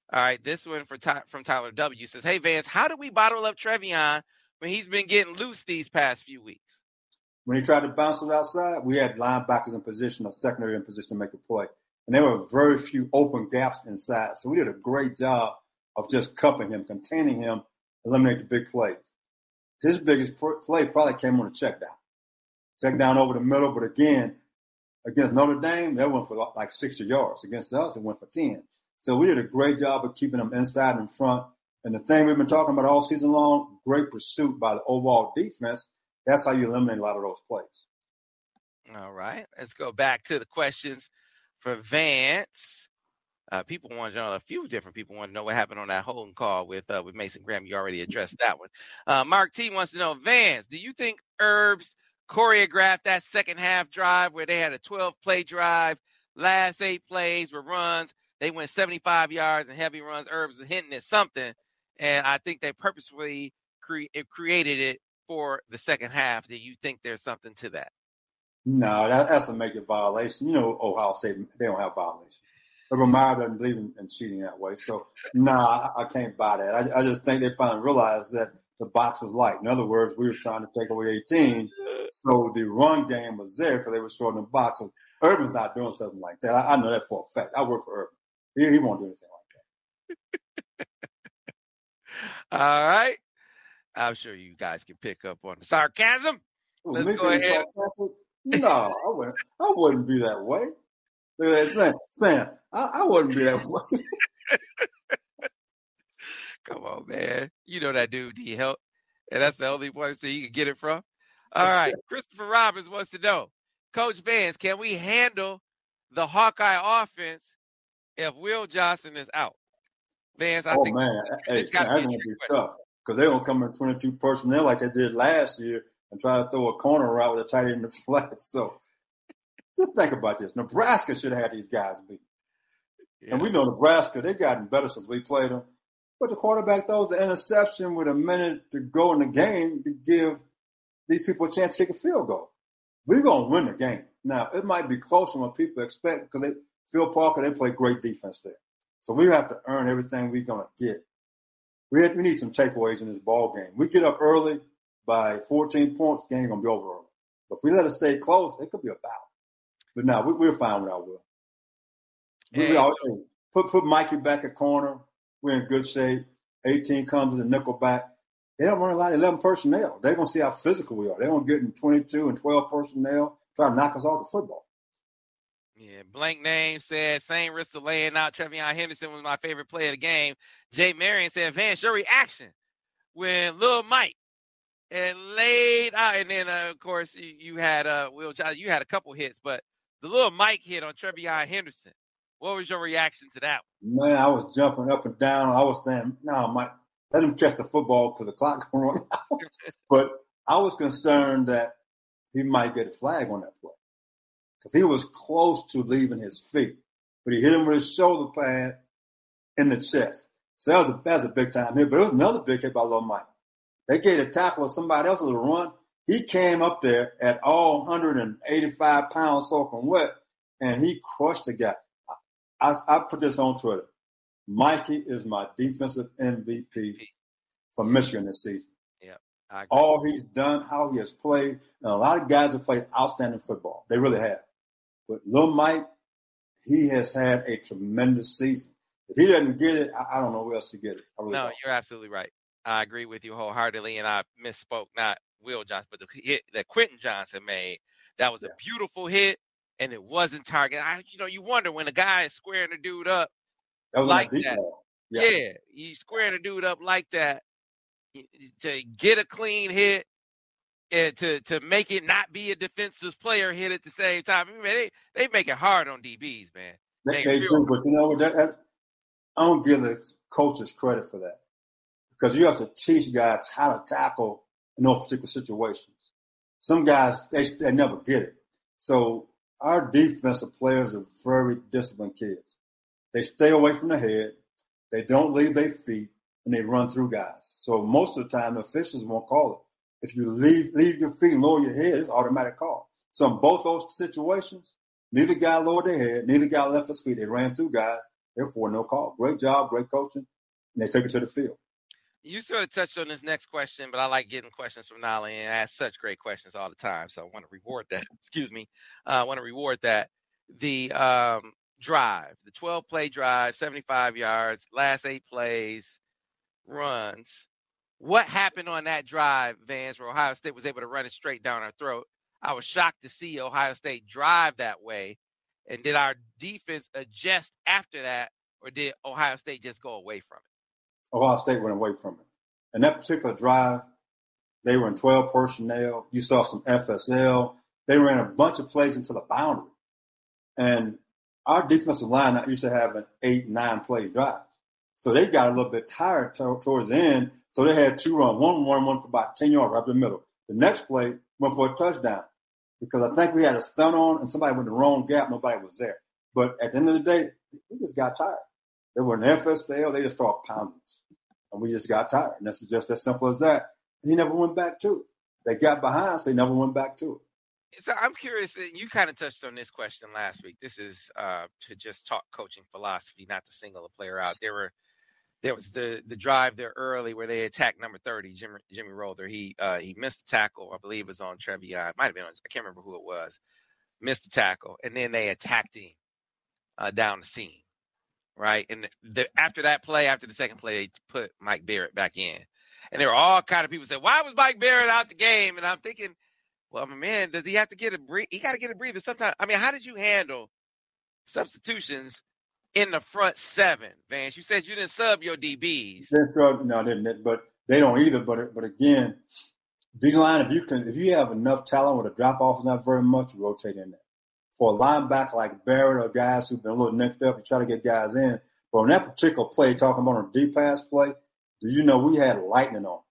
All right, this one from Tyler W. says, hey, Vance, how do we bottle up Trevion when he's been getting loose these past few weeks? When he tried to bounce it outside, we had linebackers in position or secondary in position to make a play. And there were very few open gaps inside. So we did a great job of just cupping him, containing him, eliminate the big plays. His biggest play probably came on a check down. Check down over the middle, but again, against Notre Dame, that went for like 60 yards. Against us, it went for 10. So we did a great job of keeping them inside and in front. And the thing we've been talking about all season long, great pursuit by the overall defense. That's how you eliminate a lot of those plays. All right. Let's go back to the questions for Vance. People want to know, a few different people want to know what happened on that holding call with Mason Graham. You already addressed that one. Mark T wants to know, Vance, do you think Herbs choreographed that second half drive where they had a 12-play drive, last 8 plays were runs? They went 75 yards and heavy runs. Herbs was hinting at something, and I think they purposefully created it for the second half. Do you think there's something to that? No, that's a major violation. You know, Ohio State, they don't have violations. Urban Meyer doesn't believe in cheating that way. So, I can't buy that. I just think they finally realized that the box was light. In other words, we were trying to take away 18, so the run game was there because they were shorting the box. So Urban's not doing something like that. I know that for a fact. I work for Urban. He won't do anything like that. All right. I'm sure you guys can pick up on the sarcasm. Let's go ahead. No, I wouldn't be that way. Look at that, Sam. I wouldn't be that way. Come on, man. You know that dude need help. And that's the only place you can get it from. All right. Christopher Robbins wants to know, Coach Vance, can we handle the Hawkeye offense if Will Johnson is out? Vance, I think it's going to be tough because they're going to come in 22 personnel like they did last year and try to throw a corner route with a tight end in the flat. So just think about this. Nebraska should have had these guys beat. Yeah. And we know Nebraska, they've gotten better since we played them. But the quarterback throws the interception with a minute to go in the game to give these people a chance to kick a field goal. We're going to win the game. Now, it might be closer than what people expect because Phil Parker, they play great defense there. So we have to earn everything we're going to get. We need some takeaways in this ball game. We get up early by 14 points, the game's going to be over early. But if we let it stay close, it could be a battle. But no, we're fine without Will. Put Mikey back at corner. We're in good shape. 18 comes with a nickel back. They don't run a lot of 11 personnel. They're going to see how physical we are. They're going to get in 22 and 12 personnel, try to knock us off the football. Yeah, Blank Name said, same risk of laying out. Trevion Henderson was my favorite player of the game. Jay Marion said, Vance, your reaction when Lil Mike and laid out. And then, of course, you had Will Johnson. You had a couple hits, but the Lil Mike hit on Trevion Henderson. What was your reaction to that one? Man, I was jumping up and down. I was saying, no, Mike, let him catch the football because the clock can run out. But I was concerned that he might get a flag on that play because he was close to leaving his feet. But he hit him with his shoulder pad in the chest. So that was a big-time hit. But it was another big hit by Lil Mike. They gave a tackle of somebody else's run. He came up there at all 185 pounds soaking wet, and he crushed the guy. I put this on Twitter. Mikey is my defensive MVP for Michigan this season. Yeah, all he's done, how he has played, and a lot of guys have played outstanding football. They really have. But Lil Mike, he has had a tremendous season. If he doesn't get it, I don't know where else to get it. No, you're absolutely right. I agree with you wholeheartedly, and I misspoke. Not Will Johnson, but the hit that Quentin Johnson made. That was a beautiful hit. And it wasn't target. You wonder when a guy is squaring the dude up like that. Yeah, he's squaring the dude up like that to get a clean hit and to make it not be a defensive player hit at the same time. I mean, they make it hard on DBs, man. They do, but you know what? I don't give the coaches credit for that because you have to teach guys how to tackle in those particular situations. Some guys, they never get it. So our defensive players are very disciplined kids. They stay away from the head. They don't leave their feet, and they run through guys. So most of the time, the officials won't call it. If you leave your feet and lower your head, it's automatic call. So in both those situations, neither guy lowered their head, neither guy left his feet. They ran through guys. Therefore, no call. Great job, great coaching, and they took it to the field. You sort of touched on this next question, but I like getting questions from Nolly, and I ask such great questions all the time. So I want to reward that. Excuse me. I want to reward that. The drive, the 12-play drive, 75 yards, last 8 plays, runs. What happened on that drive, Vance, where Ohio State was able to run it straight down our throat? I was shocked to see Ohio State drive that way. And did our defense adjust after that, or did Ohio State just go away from it? Ohio State went away from it. And that particular drive, they were in 12 personnel. You saw some FSL. They ran a bunch of plays into the boundary. And our defensive line used to have an 8-9 play drive. So they got a little bit tired towards the end. So they had 2 runs. One for about 10 yards right up the middle. The next play went for a touchdown because I think we had a stun on and somebody went in the wrong gap. Nobody was there. But at the end of the day, we just got tired. They were in FSL. They just started pounding us. And we just got tired. And that's just as simple as that. And he never went back to it. They got behind, so he never went back to it. So I'm curious, you kind of touched on this question last week. This is to just talk coaching philosophy, not to single a player out. There was the drive there early where they attacked number 30, Jimmy Rolder. He missed the tackle, I believe it was on Trevion. Might have been on, I can't remember who it was. Missed the tackle, and then they attacked him down the seam. Right. And after that play, after the second play, they put Mike Barrett back in. And there were all kind of people saying, why was Mike Barrett out the game? And I'm thinking, well, man, does he have to get a breather? He got to get a breather sometime. I mean, how did you handle substitutions in the front 7, Vance? You said you didn't sub your DBs. No, I didn't. But they don't either. But again, D-line, if you have enough talent where the drop-off is not very much, you rotate in there. For a linebacker like Barrett or guys who've been a little nicked up, you try to get guys in. But on that particular play, talking about on a deep pass play, do you know we had lightning on?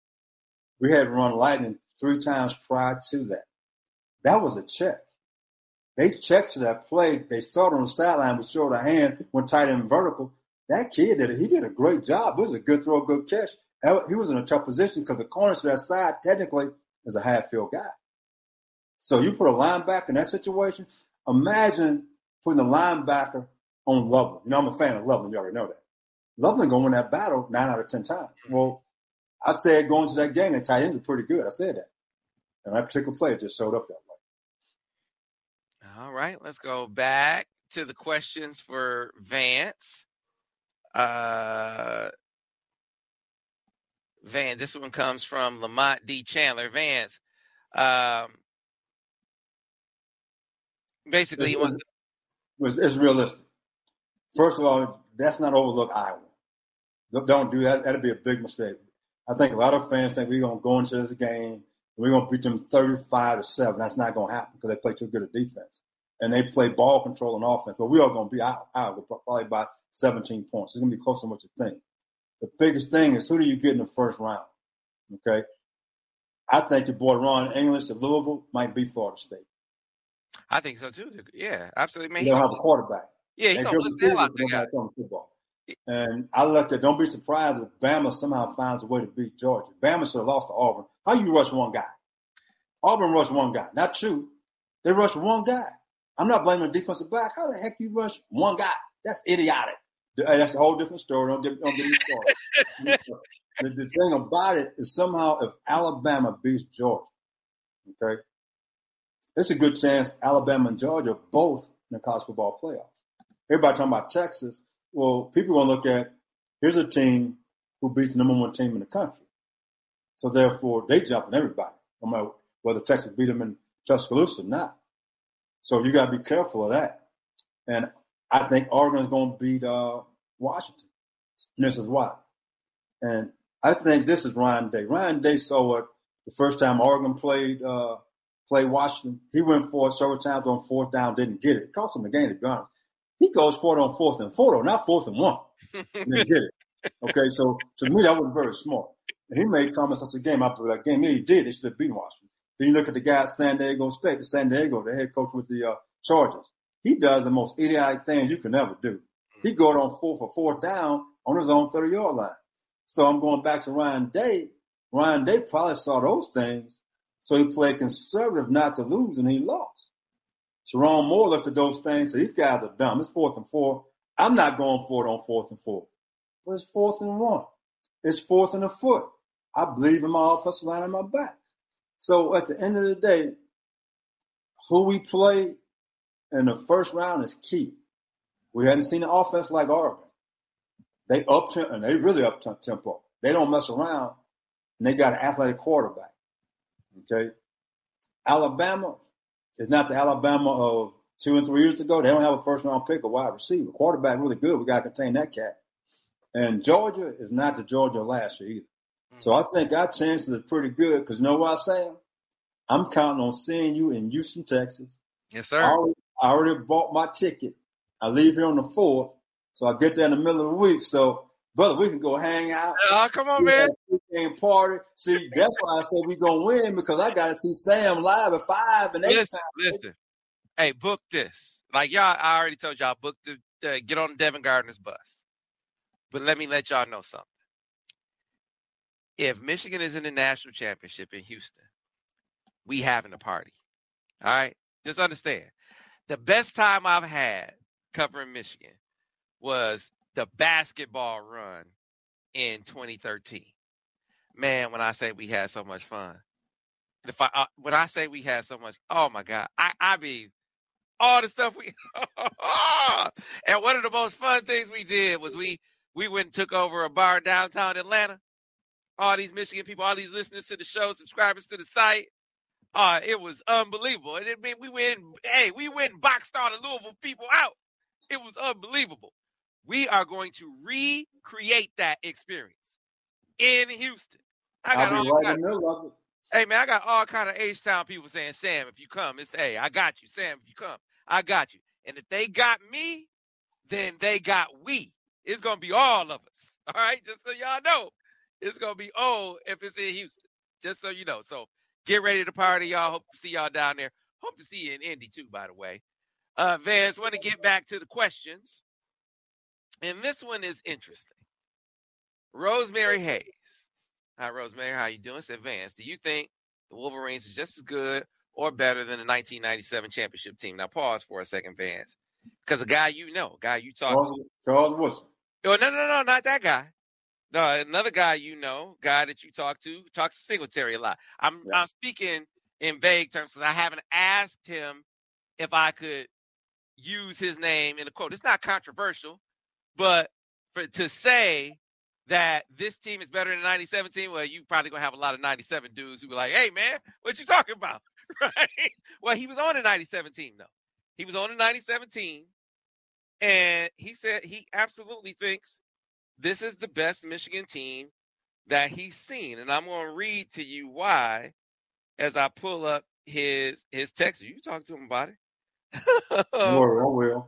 We had run lightning 3 times prior to that. That was a check. They checked to that play. They started on the sideline with short of hand, went tight end vertical. That kid did it. He did a great job. It was a good throw, good catch. He was in a tough position because the corner to that side technically is a half-field guy. So you put a linebacker in that situation, imagine putting a linebacker on Loveland. You know, I'm a fan of Loveland. You already know that. Loveland going to win that battle 9 out of 10 times. Well, I said going to that game, the tight ends were pretty good. I said that. And that particular play just showed up that way. All right, let's go back to the questions for Vance. Van, this one comes from Lamont D. Chandler. Vance, basically, he wants to. It's realistic. First of all, that's not overlook Iowa. Don't do that. That'd be a big mistake. I think a lot of fans think we're going to go into this game and we're going to beat them 35-7. That's not going to happen because they play too good a defense. And they play ball control and offense. But we are going to be out probably by 17 points. It's going to be closer than what you think. The biggest thing is who do you get in the first round? Okay? I think your boy Ron English at Louisville might be Florida State. I think so, too. Yeah, absolutely. Man, they don't have a quarterback. Yeah, he's going to blitz the hell out the guy. Football. And I look at, don't be surprised if Bama somehow finds a way to beat Georgia. Bama should have lost to Auburn. How you rush one guy? Auburn rushed one guy, not two. They rushed one guy. I'm not blaming the defensive back. How the heck you rush one guy? That's idiotic. That's a whole different story. Don't get me started. The thing about it is somehow if Alabama beats Georgia, okay, it's a good chance Alabama and Georgia are both in the college football playoffs. Everybody talking about Texas. Well, people are going to look at, here's a team who beat the number 1 team in the country. So, therefore, they jumping everybody, no matter whether Texas beat them in Tuscaloosa or not. So, you got to be careful of that. And I think Oregon is going to beat Washington. And this is why. And I think this is Ryan Day. Ryan Day saw what the first time Oregon played Washington. He went for it several times on 4th down, didn't get it. It cost him the game, to be honest. He goes for it on 4th and 4, not 4th and 1. And they get it. Okay, so to me, that was very smart. And he made comments after the game. After that game, yeah, he did. They should have beaten Washington. Then you look at the guy at San Diego State, the head coach with the Chargers. He does the most idiotic things you can ever do. He go on 4th down on his own 30-yard line. So I'm going back to Ryan Day. Ryan Day probably saw those things, so he played conservative not to lose, and he lost. Sharon Moore looked at those things and said, these guys are dumb. It's 4th and 4. I'm not going for it on 4th and 4. But it's 4th and 1. It's 4th and a foot. I believe in my offensive line and my backs. So at the end of the day, who we play in the first round is key. We hadn't seen an offense like Oregon. They and they really up tempo. They don't mess around, and they got an athletic quarterback. Okay, Alabama is not the Alabama of 2 and 3 years ago. They don't have a first-round pick or wide receiver. Quarterback really good. We got to contain that cat. And Georgia is not the Georgia last year either. So I think our chances are pretty good because you know what I'm saying? I'm counting on seeing you in Houston, Texas. Yes, sir. I already bought my ticket. I leave here on the 4th, so I get there in the middle of the week. So, brother, we can go hang out. Oh, come on, man. Weekend party. See, that's why I said we're going to win because I got to see Sam live at 5 and 8 times. Listen. Hey, book this. Like, y'all, I already told y'all, book the get on Devin Gardner's bus. But let me let y'all know something. If Michigan is in the national championship in Houston, we having a party. All right? Just understand. The best time I've had covering Michigan was the basketball run in 2013. Man, when I say we had so much fun. When I say we had so much, oh my God. I mean, all the stuff we and one of the most fun things we did was we went and took over a bar downtown Atlanta. All these Michigan people, all these listeners to the show, subscribers to the site. It was unbelievable. And we went and boxed all the Louisville people out. It was unbelievable. We are going to recreate that experience in Houston. I'll be right in the middle of it. Hey, man, I got all kind of H-Town people saying, Sam, if you come, it's, hey, I got you. Sam, if you come, I got you. And if they got me, then they got we. It's going to be all of us. All right? Just so y'all know. It's going to be if it's in Houston. Just so you know. So get ready to party, y'all. Hope to see y'all down there. Hope to see you in Indy, too, by the way. Vance, want to get back to the questions. And this one is interesting. Rosemary Hayes. Hi, Rosemary. How you doing? Said Vance, do you think the Wolverines is just as good or better than the 1997 championship team? Now, pause for a second, Vance. Because a guy you talk to. Charles Woodson. Oh, no, not that guy. No, another guy guy that you talks to Singletary a lot. I'm speaking in vague terms because I haven't asked him if I could use his name in a quote. It's not controversial, but to say that this team is better than 97 team, well, you probably going to have a lot of 97 dudes who be like, hey, man, what you talking about? Right? Well, he was on the 97 team, though. He was on the 97 team, and he said he absolutely thinks this is the best Michigan team that he's seen. And I'm going to read to you why as I pull up his text. You talk to him about it. I will.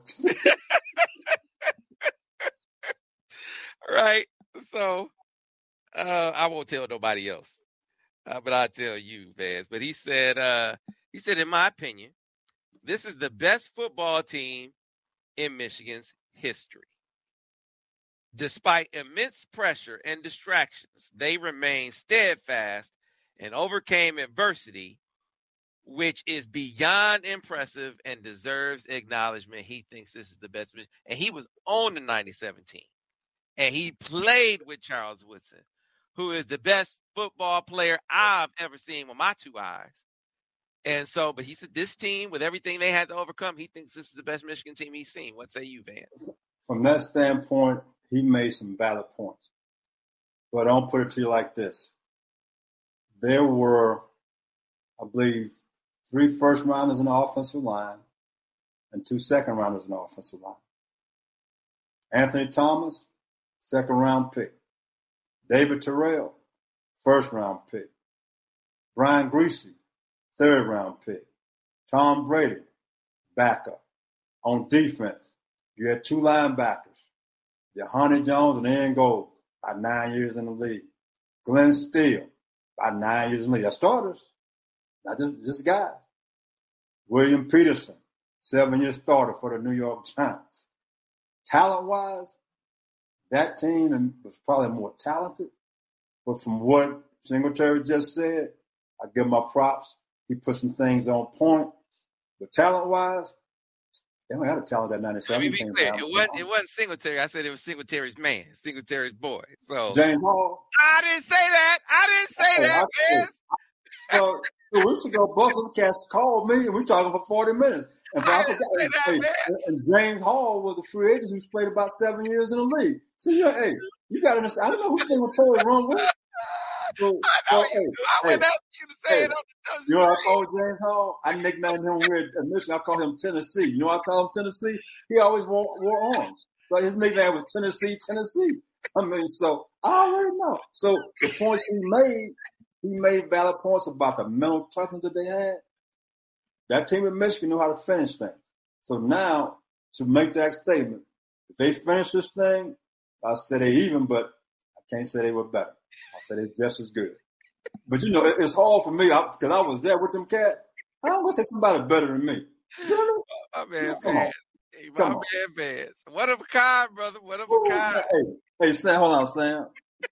Right. So I won't tell nobody else, but I'll tell you, Vance. But he said, in my opinion, this is the best football team in Michigan's history. Despite immense pressure and distractions, they remained steadfast and overcame adversity, which is beyond impressive and deserves acknowledgement. He thinks this is the best. And he was on the 97 team. And he played with Charles Woodson, who is the best football player I've ever seen with my two eyes. And so, but he said this team, with everything they had to overcome, he thinks this is the best Michigan team he's seen. What say you, Vance? From that standpoint, he made some valid points. But I'll put it to you like this. There were, I believe, 3 first-rounders in the offensive line and 2 second-rounders in the offensive line. Anthony Thomas, second-round pick. David Terrell, first-round pick. Brian Griese, third-round pick. Tom Brady, backup. On defense, you had 2 linebackers. Johanny Jones and Aaron Gold, about 9 years in the league. Glenn Steele, about 9 years in the league. They're starters, not just guys. William Peterson, 7-year starter for the New York Giants. Talent-wise, that team was probably more talented. But from what Singletary just said, I give him my props. He put some things on point. But talent-wise, They don't have a challenge at 97. Let me be clear. It wasn't Singletary. I said it was Singletary's man, Singletary's boy. So James Hall. I didn't say that. Man. So 2 weeks ago, both of them cats called me, and we talking for 40 minutes. And and James Hall was a free agent who's played about 7 years in the league. So you got to understand. I don't know who Singletary run with. So, I went out you to say it on the You know what I call James Hall? I nicknamed him weird. Initially, I call him Tennessee. You know what I call him Tennessee? He always wore arms. Like his nickname was Tennessee. I mean, so I already know. So the points he made valid points about the mental toughness that they had. That team in Michigan knew how to finish things. So now, to make that statement, if they finish this thing, I'll say they even, but I can't say they were better. I said they're just as good. But, it's hard for me because I was there with them cats. I'm going to say somebody better than me. Really? My man, Vance. One of a kind, brother. One of a kind. Hey, Sam, hold on, Sam.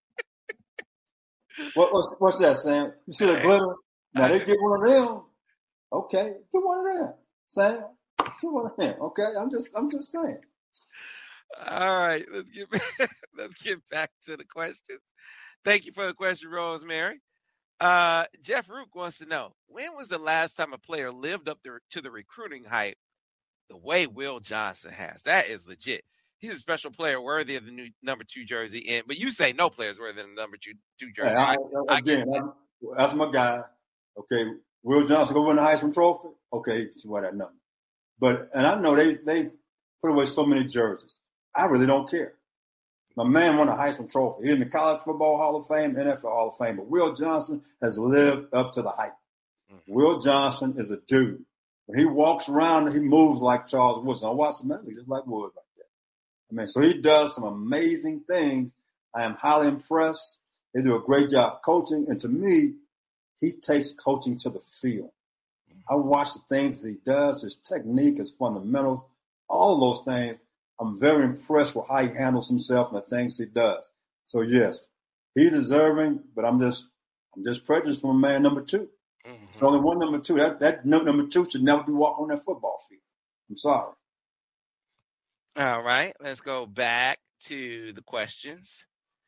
What's that, Sam? You see the glitter? Now, they get one of them. Okay, get one of them. Sam, get one of them. Okay, I'm just saying. All right, let's get back to the questions. Thank you for the question, Rosemary. Jeff Rook wants to know, when was the last time a player lived up to the recruiting hype the way Will Johnson has? That is legit. He's a special player worthy of the new number 2 jersey. But you say no players worthy of the number 2 jersey. That's my guy. Okay, Will Johnson go win the Heisman Trophy. Okay, see why that number. And I know they put away so many jerseys. I really don't care. My man won a Heisman Trophy. He's in the College Football Hall of Fame, NFL Hall of Fame. But Will Johnson has lived up to the hype. Mm-hmm. Will Johnson is a dude. When he walks around, he moves like Charles Woodson. I watch him just like Wood like that. I mean, so he does some amazing things. I am highly impressed. They do a great job coaching. And to me, he takes coaching to the field. I watch the things that he does, his technique, his fundamentals, all of those things. I'm very impressed with how he handles himself and the things he does. So, yes, he's deserving, but I'm just prejudiced from a man number 2. Mm-hmm. There's only one number 2. That number 2 should never be walking on that football field. I'm sorry. All right, let's go back to the questions.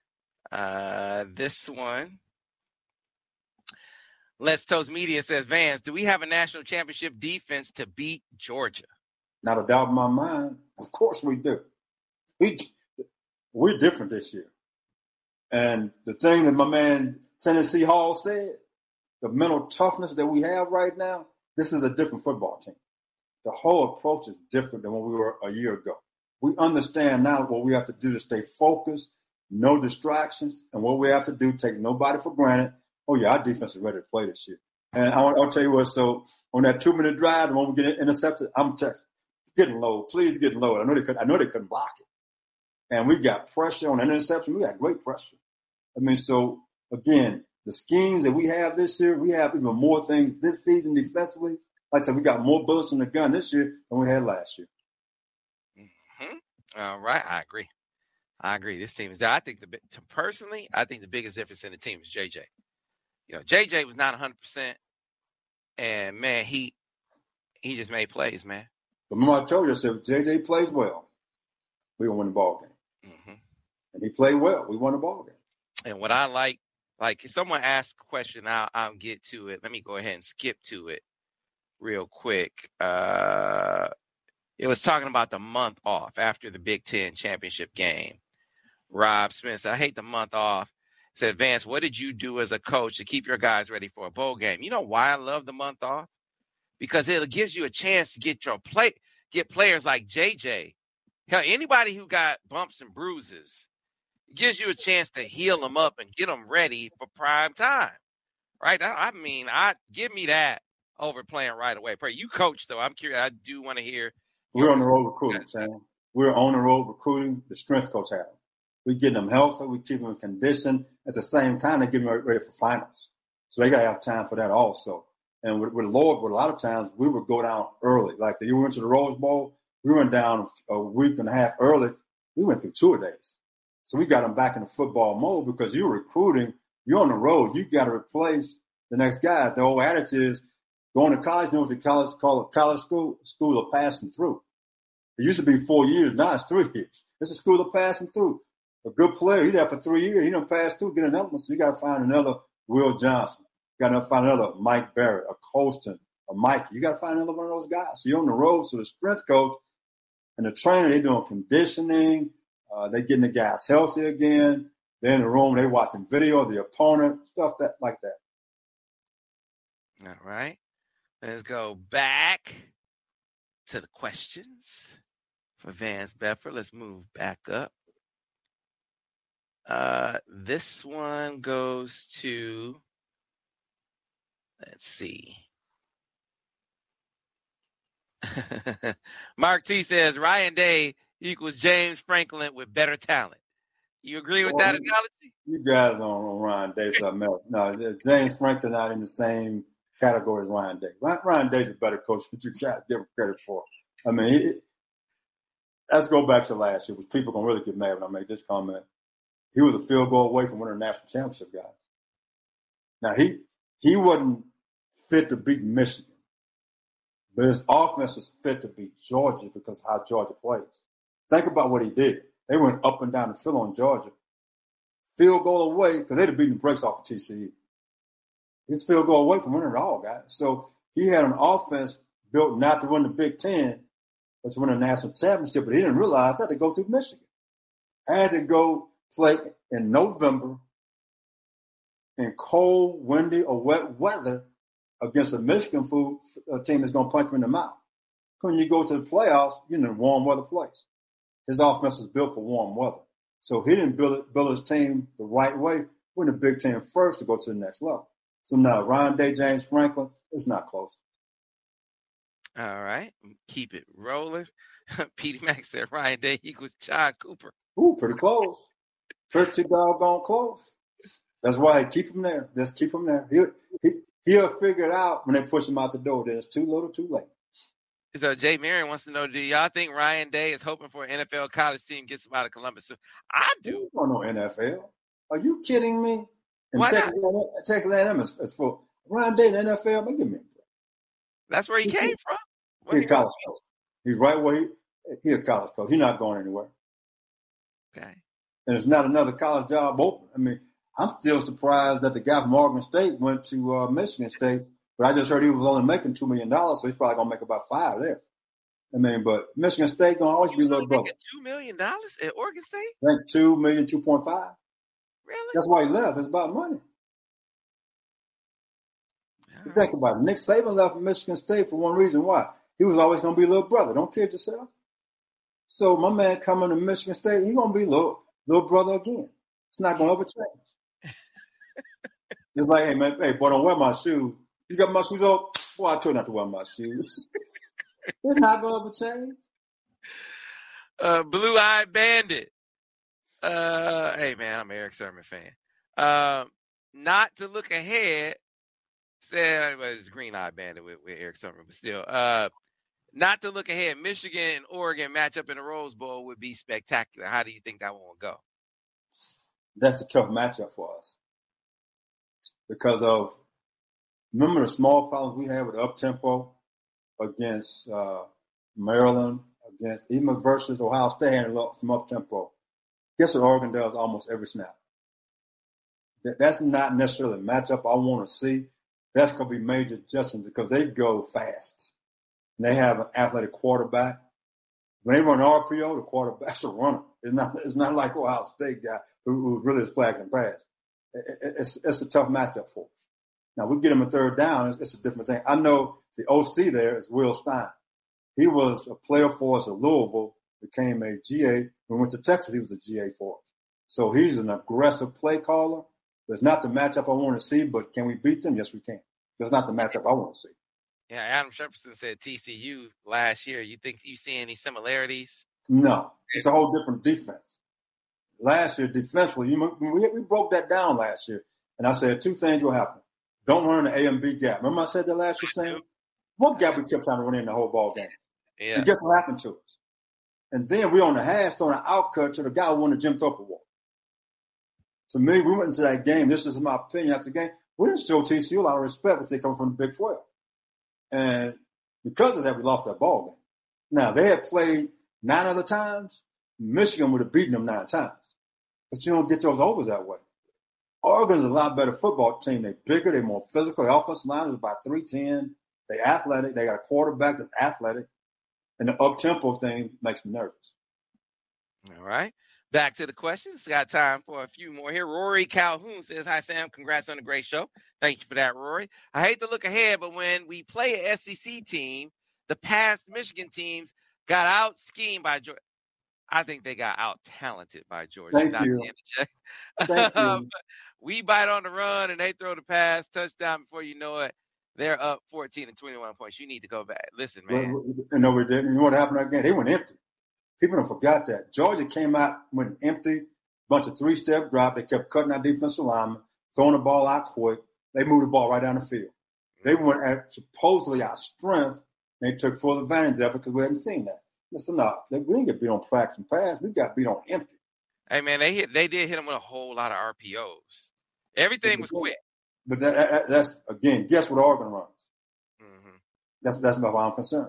This one. Let's Toast Media says, Vance, do we have a national championship defense to beat Georgia? Not a doubt in my mind. Of course we do. We're different this year. And the thing that my man Tennessee Hall said, the mental toughness that we have right now, this is a different football team. The whole approach is different than what we were a year ago. We understand now what we have to do to stay focused, no distractions, and what we have to do, take nobody for granted. Oh, yeah, our defense is ready to play this year. And I'll tell you what, so on that 2-minute drive, when we get intercepted, I'm texting, getting low, please get low. I know they couldn't block it. And we got pressure on an interception. We got great pressure. I mean, so, again, the schemes that we have this year, we have even more things this season defensively. Like I said, we got more bullets in the gun this year than we had last year. Mm-hmm. All right, I agree. This team is there. I think the biggest difference in the team is JJ. JJ was not 100%, and man, he just made plays, man. But remember, I told you, I said, if JJ plays well, we're gonna win the ball game. Mm-hmm. And he played well. We won the ball game. And what I like if someone asks a question, I'll get to it. Let me go ahead and skip to it real quick. It was talking about the month off after the Big Ten championship game. Rob Smith said, I hate the month off. Said, Vance, what did you do as a coach to keep your guys ready for a bowl game? You know why I love the month off? Because it gives you a chance to get players like JJ. Hell, anybody who got bumps and bruises, it gives you a chance to heal them up and get them ready for prime time. Right? I mean, give me that over playing right away. You coach, though. I'm curious. I do want to hear. We're on the road recruiting, Sam. We're on the road recruiting. The strength coach has them. We get them healthy. We keep them in condition. At the same time, they get them ready for finals. So they got to have time for that also. And with Lord, a lot of times we would go down early. Like the year we went to the Rose Bowl, we went down a week and a half early. We went through 2 days. So we got them back in the football mode because you're recruiting. You're on the road. You got to replace the next guy. The whole attitude is going to college. You know what the college call a college school of passing through. It used to be 4 years. Now it's 3 years. It's a school of passing through. A good player, he's there for 3 years. He don't pass through, get another one. So you got to find another Will Johnson. You got to find another Mike Barrett, a Colston, a Mikey. You got to find another one of those guys. So you're on the road. So the strength coach and the trainer, they're doing conditioning. They're getting the guys healthy again. They're in the room. They're watching video of the opponent, stuff like that. All right. Let's go back to the questions for Vance Beffer. Let's move back up. This one goes to, let's see. Mark T says Ryan Day equals James Franklin with better talent. You agree with that analogy? You guys on Ryan Day something else. No, James Franklin not in the same category as Ryan Day. Ryan Day's a better coach, but you try to give him credit for. I mean, let's go back to last year. People gonna really get mad when I make this comment. He was a field goal away from winning a national championship, guys. Now he wasn't fit to beat Michigan, but his offense was fit to beat Georgia because of how Georgia plays. Think about what he did. They went up and down the field on Georgia. Field goal away, because they'd have beaten the brakes off of TCU. His field goal away from winning it all, guys. So he had an offense built not to win the Big Ten, but to win a national championship. But he didn't realize that to go through Michigan. I had to go play in November in cold, windy, or wet weather against a Michigan team that's going to punch him in the mouth. When you go to the playoffs, you're in a warm weather place. His offense is built for warm weather. So he didn't build his team the right way. Win the Big Ten first to go to the next level. So now Ryan Day, James Franklin, it's not close. All right. Keep it rolling. Petey Mack said Ryan Day equals John Cooper. Ooh, pretty close. Pretty doggone close. That's why I keep him there. Just keep him there. He'll figure it out when they push him out the door. Then it's too little, too late. So Jay Marion wants to know, do y'all think Ryan Day is hoping for an NFL college team gets him out of Columbus? So I do. I don't know NFL. Are you kidding me? And Why Texas A&M is full. Ryan Day in the NFL, man, give me a break. That's where he came from. He's a college coach. He's right where he's a college coach. He's not going anywhere. Okay. And there's not another college job open. I mean, I'm still surprised that the guy from Oregon State went to Michigan State, but I just heard he was only making $2 million, so he's probably going to make about $5 million there. I mean, but Michigan State going to always be a little brother. $2 million at Oregon State? I think $2 million, 2.5. Really? That's why he left. It's about money. You think about it. Nick Saban left Michigan State for one reason. Why? He was always going to be a little brother. Don't kid yourself. So my man coming to Michigan State, he's going to be little brother again. It's not going to ever change. It's like, hey, man, hey, boy, don't wear my shoes. You got my shoes on? Boy, I told you not to wear my shoes. It's not going to ever change. Blue-Eyed Bandit. Hey, man, I'm an Eric Sermon fan. Not to look ahead, said, well, it's Green-Eyed Bandit with Eric Sermon, but still. Not to look ahead, Michigan and Oregon matchup in the Rose Bowl would be spectacular. How do you think that one will go? That's a tough matchup for us because of, remember the small problems we had with up-tempo against Maryland, against even versus Ohio State had some up-tempo. Guess what Oregon does almost every snap? That's not necessarily a matchup I want to see. That's going to be major adjustments because they go fast. And they have an athletic quarterback. When they run RPO, the quarterback's a runner. It's not like Ohio State guy who really is flag and pass. It's a tough matchup for us. Now, we get him a third down, it's a different thing. I know the OC there is Will Stein. He was a player for us at Louisville, became a GA. When we went to Texas, he was a GA for us. So he's an aggressive play caller. It's not the matchup I want to see, but can we beat them? Yes, we can. It's not the matchup I want to see. Yeah, Adam Shepardson said TCU last year. You think you see any similarities? No. It's a whole different defense. Last year, defensively, we broke that down last year. And I said two things will happen. Don't run the A and B gap. Remember I said that last year, Sam? What gap we kept trying to run in the whole ball game? Yeah. And guess what happened to us? And then we on the hash throwing an outcut to the guy who won the Jim Thorpe Award. To me, we went into that game. This is my opinion after the game. We didn't show TCU a lot of respect because they come from the Big 12. And because of that, we lost that ball game. Now, they had played 9 other times, Michigan would have beaten them 9 times. But you don't get those overs that way. Oregon is a lot better football team. They're bigger. They're more physical. The offensive line is about 310. They're athletic. They got a quarterback that's athletic. And the up-tempo thing makes me nervous. All right. Back to the questions. Got time for a few more here. Rory Calhoun says, hi, Sam. Congrats on a great show. Thank you for that, Rory. I hate to look ahead, but when we play an SEC team, the past Michigan teams got out-schemed by Georgia. I think they got out-talented by Georgia. Thank you. Thank you. We bite on the run, and they throw the pass, touchdown. Before you know it, they're up 14 and 21 points. You need to go back. Listen, man. No, we didn't. You know what happened again? They went empty. People don't forgot that. Georgia came out, went empty, bunch of 3-step drop. They kept cutting out defensive linemen, throwing the ball out quick. They moved the ball right down the field. They went at supposedly our strength, and they took full advantage of it because we hadn't seen that. Listen, no, we didn't get beat on practice and pass. We got beat on empty. Hey, man, they did hit them with a whole lot of RPOs. Everything was quick. But that's, again, guess what Oregon runs? Mm-hmm. That's about why I'm concerned.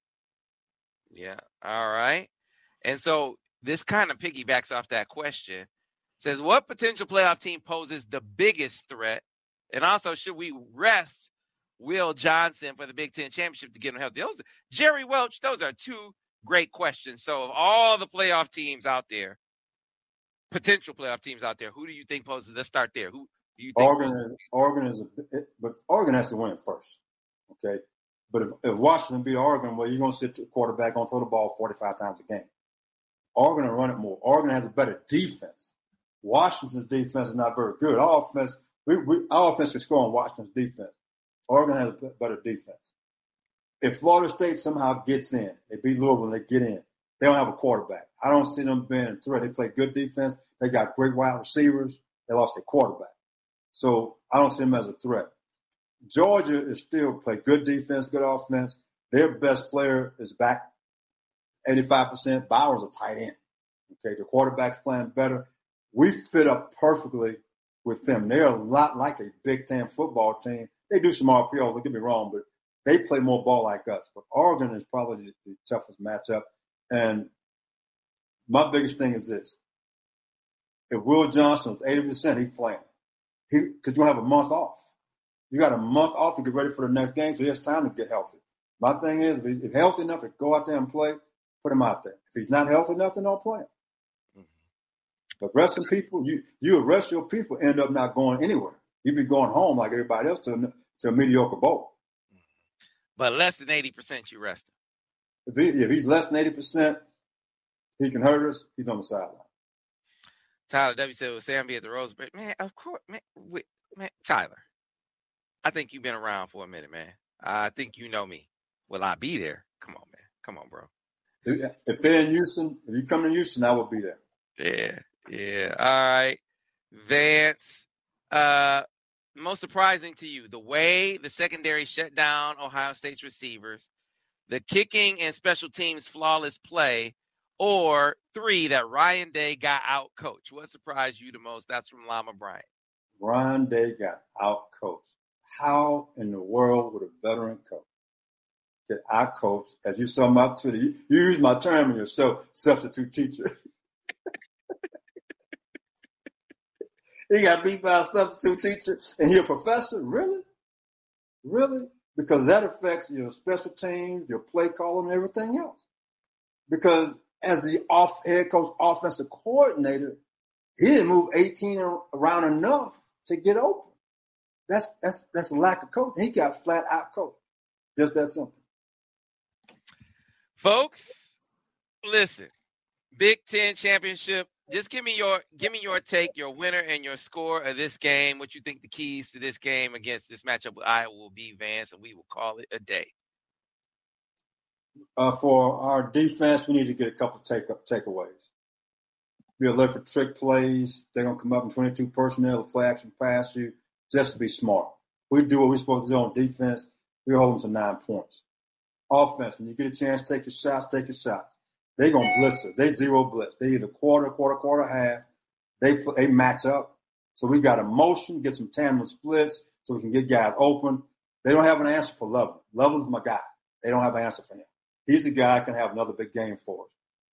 Yeah, all right. And so this kind of piggybacks off that question. It says, what potential playoff team poses the biggest threat? And also, should we rest Will Johnson for the Big Ten Championship to get him healthy? Jerry Welch, those are 2 great questions. So of all the playoff teams out there, potential playoff teams out there, who do you think poses? Let's start there. Who do you think? But Oregon has to win first, okay? But if Washington beat Oregon, well, you're going to sit the quarterback on throw the ball 45 times a game. Oregon will run it more. Oregon has a better defense. Washington's defense is not very good. Our offense can score on Washington's defense. Oregon has a better defense. If Florida State somehow gets in, they beat Louisville and they get in, they don't have a quarterback. I don't see them being a threat. They play good defense. They got great wide receivers. They lost their quarterback. So I don't see them as a threat. Georgia is still play good defense, good offense. Their best player is back 85%. Bauer's a tight end. Okay, the quarterback's playing better. We fit up perfectly with them. They're a lot like a Big Ten football team. They do some RPOs, don't get me wrong, but they play more ball like us. But Oregon is probably the toughest matchup. And my biggest thing is this. If Will Johnson was 80%, he's playing. Because you have a month off. You got a month off to get ready for the next game, so he has time to get healthy. My thing is, if he's healthy enough to go out there and play, put him out there. If he's not healthy enough, then don't play him. Mm-hmm. But resting people, you arrest your people, end up not going anywhere. You be going home like everybody else to a mediocre bowl. But less than 80%, you rest him. If he's less than 80%, he can hurt us. He's on the sideline. Tyler W. said, "Will Sam be at the Rose Bowl?" Man, of course, man, Tyler. I think you've been around for a minute, man. I think you know me. Will I be there? Come on, man. Come on, bro. If they're in Houston, if you come to Houston, I will be there. Yeah. All right. Vance, most surprising to you, the way the secondary shut down Ohio State's receivers, the kicking and special teams flawless play, or 3, that Ryan Day got out-coached? What surprised you the most? That's from Lama Bryant. Ryan Day got out-coached. How in the world would a veteran coach get out-coached? As you saw my Twitter, you use my term in your show, substitute teacher. He got beat by a substitute teacher, and he's a professor? Really? Really? Because that affects your special teams, your play calling, and everything else. Because as the head coach, offensive coordinator, he didn't move 18 around enough to get open. That's a lack of coaching. He got flat out coached. Just that simple. Folks, listen. Big Ten Championship. Just give me your take, your winner, and your score of this game. What you think the keys to this game against this matchup with Iowa will be, Vance, and we will call it a day. For our defense, we need to get a couple takeaways. Be alert for trick plays. They're going to come up in 22 personnel to play action pass you, just to be smart. We do what we're supposed to do on defense. We hold them to 9 points. Offense, when you get a chance, take your shots. They're going to blitz us. They zero blitz. They either quarter, half. They match up. So we got to motion, get some tandem splits so we can get guys open. They don't have an answer for Loveland. Loveland's my guy. They don't have an answer for him. He's the guy that can have another big game for us.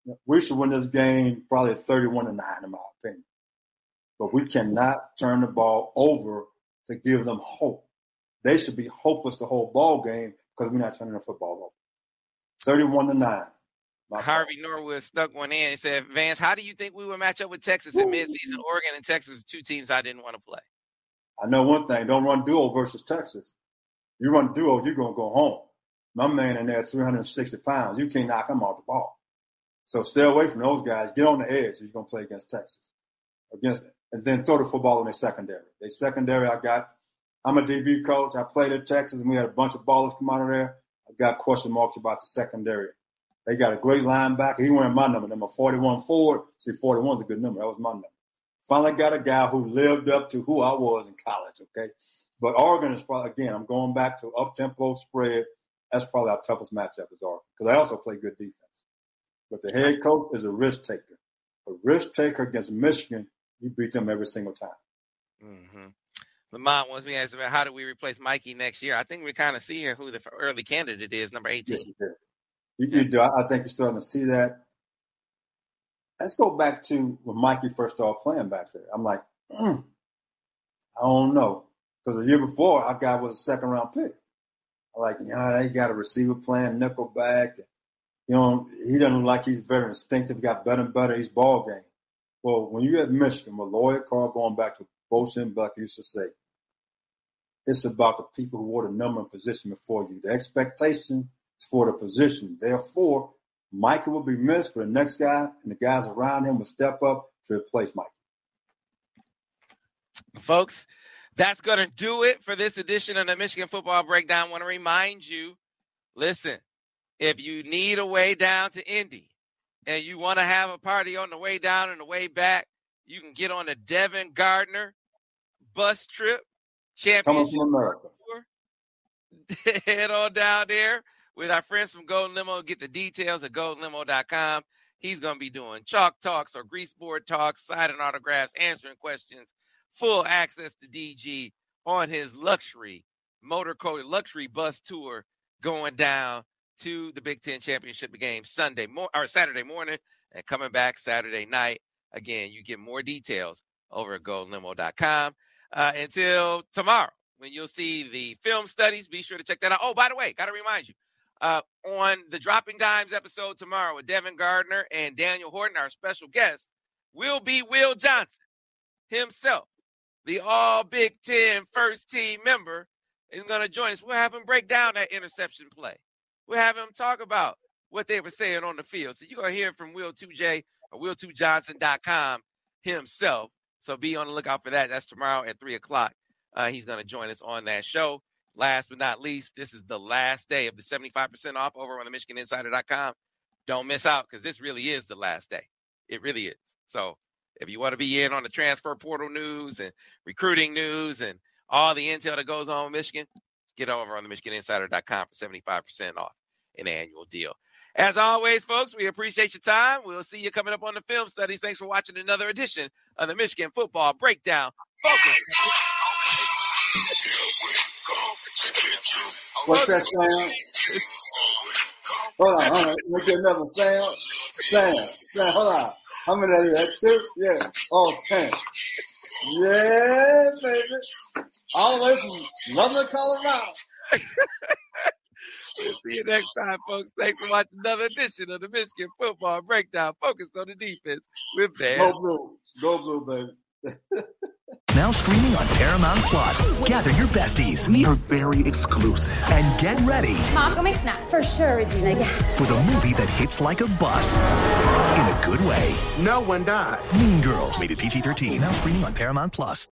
We should win this game probably 31-9 in my opinion. But we cannot turn the ball over to give them hope. They should be hopeless the whole ball game because we're not turning the football over. 31-9. Harvey Norwood stuck one in and said, Vance, how do you think we would match up with Texas in midseason? Oregon and Texas are two teams I didn't want to play. I know one thing. Don't run duo versus Texas. You run duo, you're going to go home. My man in there, 360 pounds. You can't knock him off the ball. So stay away from those guys. Get on the edge if you're going to play against Texas. And then throw the football in their secondary. Their secondary, I'm a DB coach. I played at Texas, and we had a bunch of ballers come out of there. I've got question marks about the secondary. They got a great linebacker. He wearing my number 41 forward. See, 41's a good number. That was my number. Finally got a guy who lived up to who I was in college, okay? But Oregon is probably, again, I'm going back to up-tempo spread. That's probably our toughest matchup is Oregon because they also play good defense. But the head coach is a risk taker. A risk taker against Michigan, you beat them every single time. Mm-hmm. Lamont wants me to ask about how do we replace Mikey next year? I think we're kind of seeing who the early candidate is, number 18. Yes, you do. I think you're starting to see that. Let's go back to when Mikey first started playing back there. I'm like, I don't know. Because the year before, our guy was a second-round pick. I'm like, they got a receiver playing nickelback. He doesn't look like he's very instinctive. He got better and better. He's ball game. Well, when you're at Michigan, with Lloyd Carr going back to Bo Schembechler used to say, it's about the people who wore the number and position before you. The expectation is for the position. Therefore, Mikey will be missed, but the next guy and the guys around him will step up to replace Mikey. Folks, that's going to do it for this edition of the Michigan Football Breakdown. I want to remind you, listen, if you need a way down to Indy and you want to have a party on the way down and the way back, you can get on the Devin Gardner bus trip. Championship Coming from America. Tour. Head on down there with our friends from Golden Limo. Get the details at goldenlimo.com. He's going to be doing chalk talks or greaseboard talks, signing autographs, answering questions, full access to DG on his luxury luxury bus tour going down to the Big Ten Championship game Saturday morning and coming back Saturday night. Again, you get more details over at goldenlimo.com. Until tomorrow, when you'll see the film studies, be sure to check that out. Oh, by the way, got to remind you, on the Dropping Dimes episode tomorrow with Devin Gardner and Daniel Horton, our special guest, will be Will Johnson himself, the all Big Ten first team member, is going to join us. We'll have him break down that interception play. We'll have him talk about what they were saying on the field. So you're going to hear from Will2J or Will2Johnson.com himself. So be on the lookout for that. That's tomorrow at 3 o'clock. He's going to join us on that show. Last but not least, this is the last day of the 75% off over on the MichiganInsider.com. Don't miss out because this really is the last day. It really is. So if you want to be in on the transfer portal news and recruiting news and all the intel that goes on with Michigan, get over on the MichiganInsider.com for 75% off an annual deal. As always, folks, we appreciate your time. We'll see you coming up on the film studies. Thanks for watching another edition of the Michigan Football Breakdown. What's that sound? Hold on. Let me get another sound. Sound. Hold on. How many of that? 2? Yeah. Oh, Sam. Yeah, baby. All the way from London, Colorado. We'll see you next time, folks. Thanks for watching another edition of the Michigan Football Breakdown, focused on the defense with Vance. Go blue, baby. Now streaming on Paramount Plus. Gather your besties. We are very exclusive. And get ready. Mom, go make snacks. For sure, Regina. Yeah. For the movie that hits like a bus. In a good way. No one died. Mean Girls. Rated PG-13. Now streaming on Paramount Plus.